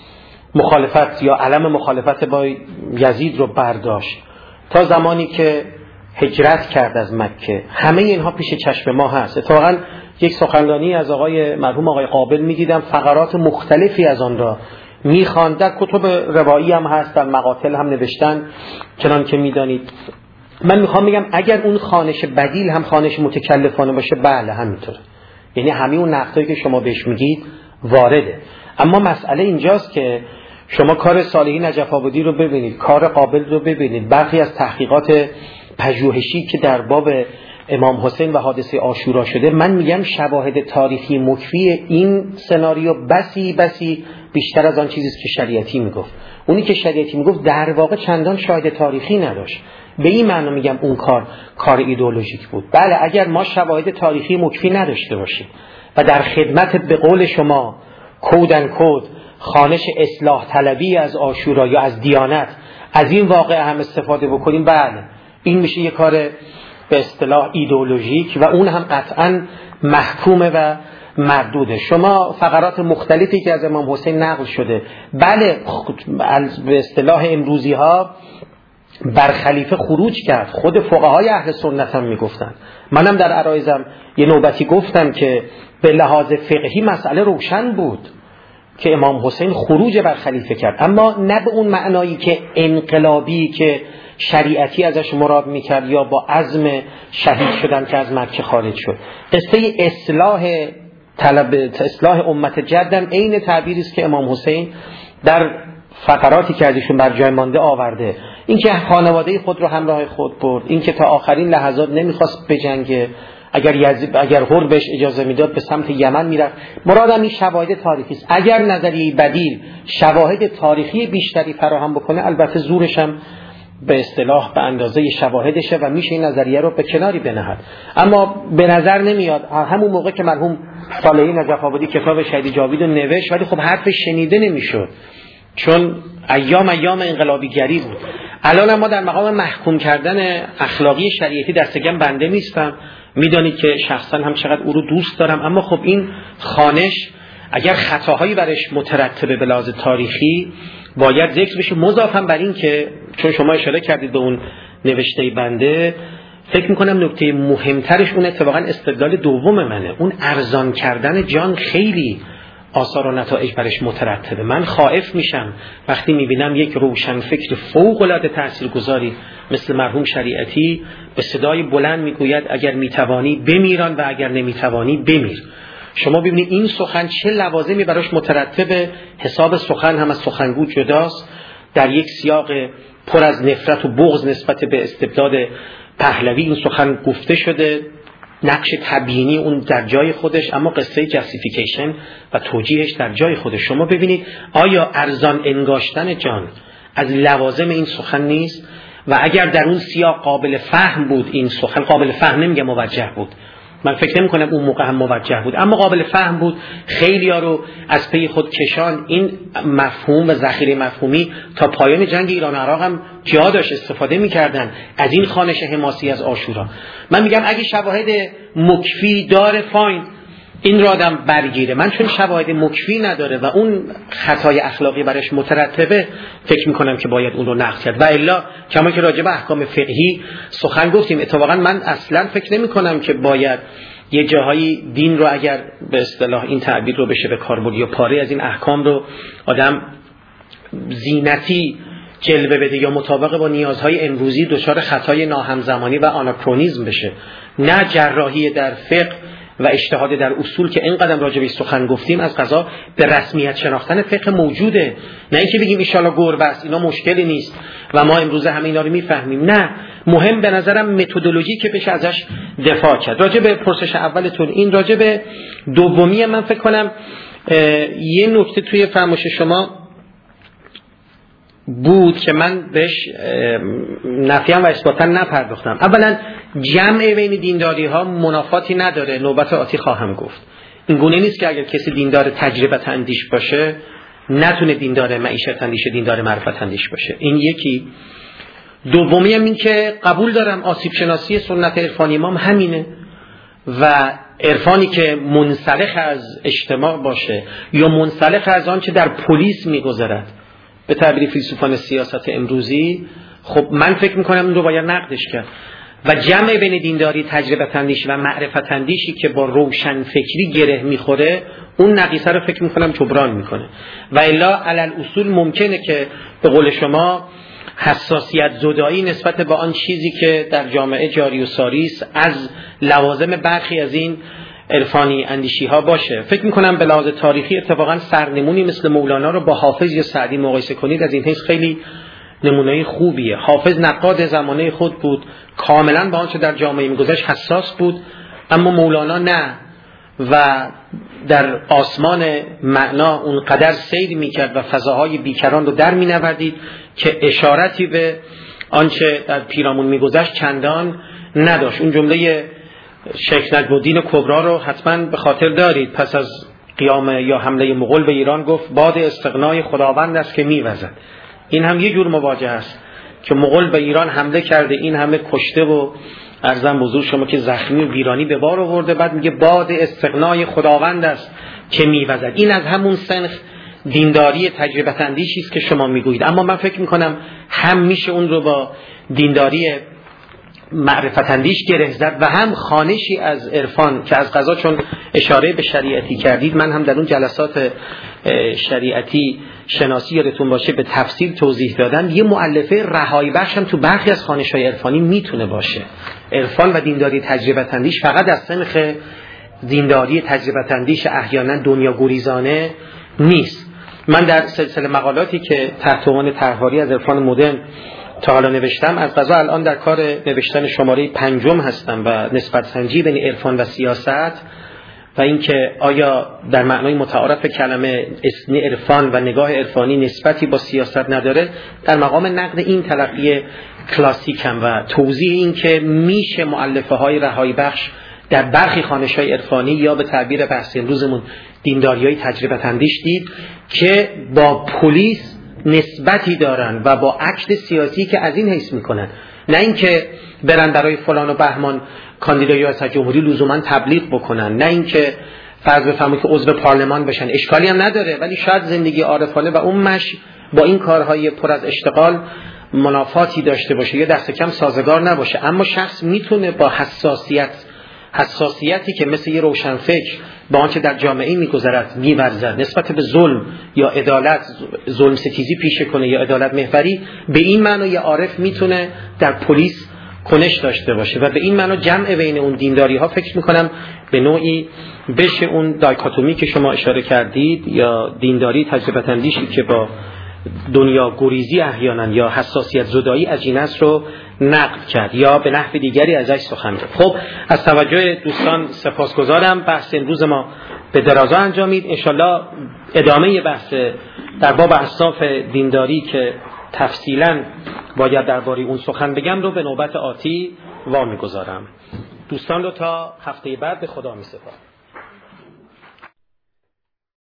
مخالفت یا علم مخالفت با یزید رو برداشت تا زمانی که هجرت کرد از مکه، همه اینها پیش چشم ما هست. اتفاقا یک سخنرانی از آقای مرحوم آقای قابل می‌دیدم، فقرات مختلفی از آن را می‌خواند، در کتب روایی هم هست، در مقاتل هم نوشتن، چنان که می‌دانید. من می‌خوام بگم اگر اون خوانش بدیل هم خوانش متکلفانه باشه، بله همینطوره، یعنی همین اون نقدایی که شما بهش میگید وارده. اما مسئله اینجاست که شما کار صالحی نجف آبادی رو ببینید، کار قابل رو ببینید، برخی از تحقیقات پژوهشی که در باب امام حسین و حادثه عاشورا شده، من میگم شواهد تاریخی مکفی این سناریو بسی بسی بیشتر از آن چیزی که شریعتی میگفت. اونی که شریعتی میگفت در واقع چندان شاهد تاریخی نداشت. به این معنی میگم اون کار کار ایدئولوژیک بود. بله اگر ما شواهد تاریخی مکفی نداشته باشیم و در خدمت به قول شما کودن کود خوانش اصلاح طلبی از عاشورا یا از دیانت از این واقعه هم استفاده بکنیم، بله این میشه یک کار به اصطلاح ایدئولوژیک و اون هم قطعاً محکومه و مردوده. شما فقرات مختلفی که از امام حسین نقل شده، بله به اصطلاح امروزی ها بر خلیفه خروج کرد، خود فقهای اهل سنت هم میگفتن. منم در عرایزم یه نوبتی گفتم که به لحاظ فقهی مسئله روشن بود که امام حسین خروج بر خلیفه کرد، اما نه به اون معنایی که انقلابی که شریعتی ازش مراد میکرد یا با عزم شهید شدن که از مکه خارج شد. قصه اصلاح طلب اصلاح امت جدن عین تعبیری است که امام حسین در فقراتی که ازشون بر جای مانده آورده، اینکه خانواده خود رو همراه خود برد، اینکه تا آخرین لحظات نمیخواست بجنگه، اگر یزید اگر هر بهش اجازه میداد به سمت یمن میرفت. مرادم این شواهد تاریخی است. اگر نظریه بدیل شواهد تاریخی بیشتری فراهم بکنه، البته زورش هم به اصطلاح به اندازه شواهدشه و میشه این نظریه رو به کناری بنهاد. اما به نظر نمیاد همون موقع که مرحوم صالحی نجف آبادی کتاب شهید جاوید رو نوشت، ولی خب حرفش شنیده نمیشد چون ایام ایام انقلابیگری بود. الان ما در مقام محکوم کردن اخلاقی شریعتی دستگم بنده نیستم، میدانید که شخصا هم چقدر او رو دوست دارم، اما خب این خوانش اگر خطاهایی برش مترتبه به لحاظ تاریخی باید ذکر بشه. مضافاً بر این که چون شما اشاره کردید به اون نوشته بنده، فکر میکنم نکته مهمترش اون اتفاقا استدلال دوم منه، اون ارزان کردن جان خیلی آثار و نتایج برش مترتبه. من خائف میشم وقتی میبینم یک روشن فکر فوق العاده تاثیرگذاری مثل مرحوم شریعتی به صدای بلند میگوید اگر میتوانی بمیران و اگر نمیتوانی بمیر. شما ببینید این سخن چه لوازمی براش مترتبه. حساب سخن هم از سخنگو جداست، در یک سیاق پر از نفرت و بغض نسبت به استبداد پهلوی این سخن گفته شده، نقش تبیینی اون در جای خودش، اما قصه جاستیفیکیشن و توجیهش در جای خودش. شما ببینید آیا ارزان انگاشتن جان از لوازم این سخن نیست؟ و اگر در اون سیاق قابل فهم بود این سخن، قابل فهم نمیگه موجه بود، من فکر نمی کنم اون موقع هم موجه بود، اما قابل فهم بود، خیلی ها رو از پی خود کشان. این مفهوم و ذخیره مفهومی تا پایان جنگ ایران و عراق هم جا داشت، استفاده می کردن از این خوانش حماسی از عاشورا. من میگم اگه شواهد مکفی داره فاین، این را آدم برگیره. من چون شواهد مکفی نداره و اون خطای اخلاقی برش مترتبه، فکر میکنم که باید اون رو نقض کرد. و الا کما که راجع به احکام فقهی سخن گفتیم، اتفاقا من اصلا فکر نمی کنم که باید یه جاهایی دین رو اگر به اصطلاح این تعبیر رو بشه به کار برد یا پاره از این احکام رو آدم زینتی جلوه بده یا مطابق با نیازهای امروزی دچار خطای ناهمزمانی و آناکرونیسم بشه. نه جراحی در فقه و اجتهاد در اصول که اینقدر راجع به سخن گفتیم از قضا به رسمیت شناختن فقه موجوده، نه اینکه بگیم ان شاءالله گربه است، اینا مشکلی نیست و ما امروز همه اینا رو میفهمیم. نه، مهم به نظرم متدولوژی که بشه ازش دفاع کرد. راجع به پرسش اولتون این، راجع به دومی من فکر کنم یه نکته توی فرمایش شما بود که من بهش نفیاً و اثباتاً نپرداختم. اولا جمع بین دینداری ها منافاتی نداره، نوبت آتی خواهم گفت. این گونه نیست که اگر کسی دیندار تجربه اندیش باشه نتونه دیندار معیشت اندیش، دیندار معرفت اندیش باشه. این یکی. دومی هم این که قبول دارم آسیب شناسی سنت عرفانی امام همینه و عرفانی که منسلخ از اجتماع باشه یا منسلخ از آن چه در پلیس میگذرد به تعبیر فیلسوفان سیاست امروزی، خب من فکر میکنم این رو باید نقدش کرد. و جمع بین دینداری تجربه اندیش و معرفت اندیشی که با روشن فکری گره میخوره، اون نقیصه رو فکر میکنم جبران میکنه. و الا علل اصول ممکنه که به قول شما حساسیت زدایی نسبت به آن چیزی که در جامعه جاری و ساری است از لوازم برخی از این عرفانی اندیشی ها باشه. فکر میکنم به لحاظ تاریخی اتفاقا سرنمونی مثل مولانا رو با حافظ یا سعدی مقایسه کنید، از این حیث خیلی نمونه خوبیه. حافظ نقاد زمانه خود بود، کاملا به آنچه در جامعه میگذشت حساس بود، اما مولانا نه و در آسمان معنا اون قدر سیر میکرد و فضاهای بیکران رو در مینوردید که اشارتی به آنچه در پیرامون میگذشت چندان نداشت. اون جمله شیخ نجم‌الدین کبرا رو حتما به خاطر دارید. پس از قیام یا حمله مغول به ایران گفت باد استغنای خداوند است که میوزد. این هم یه جور مواجهه است که مغول به ایران حمله کرده، این همه کشته و ارزم بزرگ شما که زخمی و ویرانی به بار آورده، بعد میگه باد استغنای خداوند است که میوزد. این از همون سنخ دینداری تجربه اندیشی است که شما میگویید. اما من فکر میکنم هم میشه اون رو با دینداری معرفت اندیش گره زد و هم خانشی از عرفان که از قضا چون اشاره به شریعتی کردید، من هم در اون جلسات شریعتی شناسی یادتون باشه به تفصیل توضیح دادم، یه مؤلفه رهایی بخش هم تو برخی از خانش‌های عرفانی میتونه باشه. عرفان و دینداری تجربه اندیش فقط از سنخ دینداری تجربه اندیش احیانا دنیا گریزانه نیست. من در سلسله مقالاتی که تحت عنوان طرحواری از عرفان مدرن تا حالا نوشتم، از قضا الان در کار نوشتن شماره پنجم هستم و نسبت سنجی بین عرفان و سیاست و اینکه آیا در معنای متعارف کلمه اسم عرفان و نگاه عرفانی نسبتی با سیاست نداره. در مقام نقد این تلقی کلاسیکم و توضیح این که میشه مؤلفه های رهایی بخش در برخی خوانش‌های عرفانی یا به تعبیر بحث امروزمون دینداری‌های تجربه اندیش دید که با پلیس نسبتی دارن و با عقد سیاسی که از این حیث میکنن، نه اینکه برن برای فلان و بهمان کاندیدای ریاست جمهوری لزوما تبلیغ بکنن، نه اینکه فرض بفرمایید که عضو پارلمان بشن، اشکالی هم نداره، ولی شاید زندگی عارفانه و اون مش با این کارهای پر از اشتغال منافاتی داشته باشه یا دست کم سازگار نباشه. اما شخص میتونه با حساسیت حساسیتی که مثل یه روشنفکر با آنچه در جامعه میگذرد میورزد نسبت به ظلم یا عدالت، ظلم ستیزی پیشه کنه یا عدالت محوری، به این معنی یه عارف میتونه در پلیس کنش داشته باشه و به این معنی جمع بین اون دینداری ها فکر میکنم به نوعی بشه اون دایکاتومی که شما اشاره کردید یا دینداری تجربه اندیشی که با دنیا گریزی احیانا یا حساسیت زدایی از این است رو نقد کرد یا به نحو دیگری ازش سخن گفت. خب از توجه دوستان سپاسگزارم. بحث امروز ما به درازا انجامید. انشالله ادامه بحث در باب اصناف دینداری که تفصیلا باید درباره اون سخن بگم رو به نوبت آتی وامی گذارم. دوستان رو تا هفته بعد به خدا می سپارم.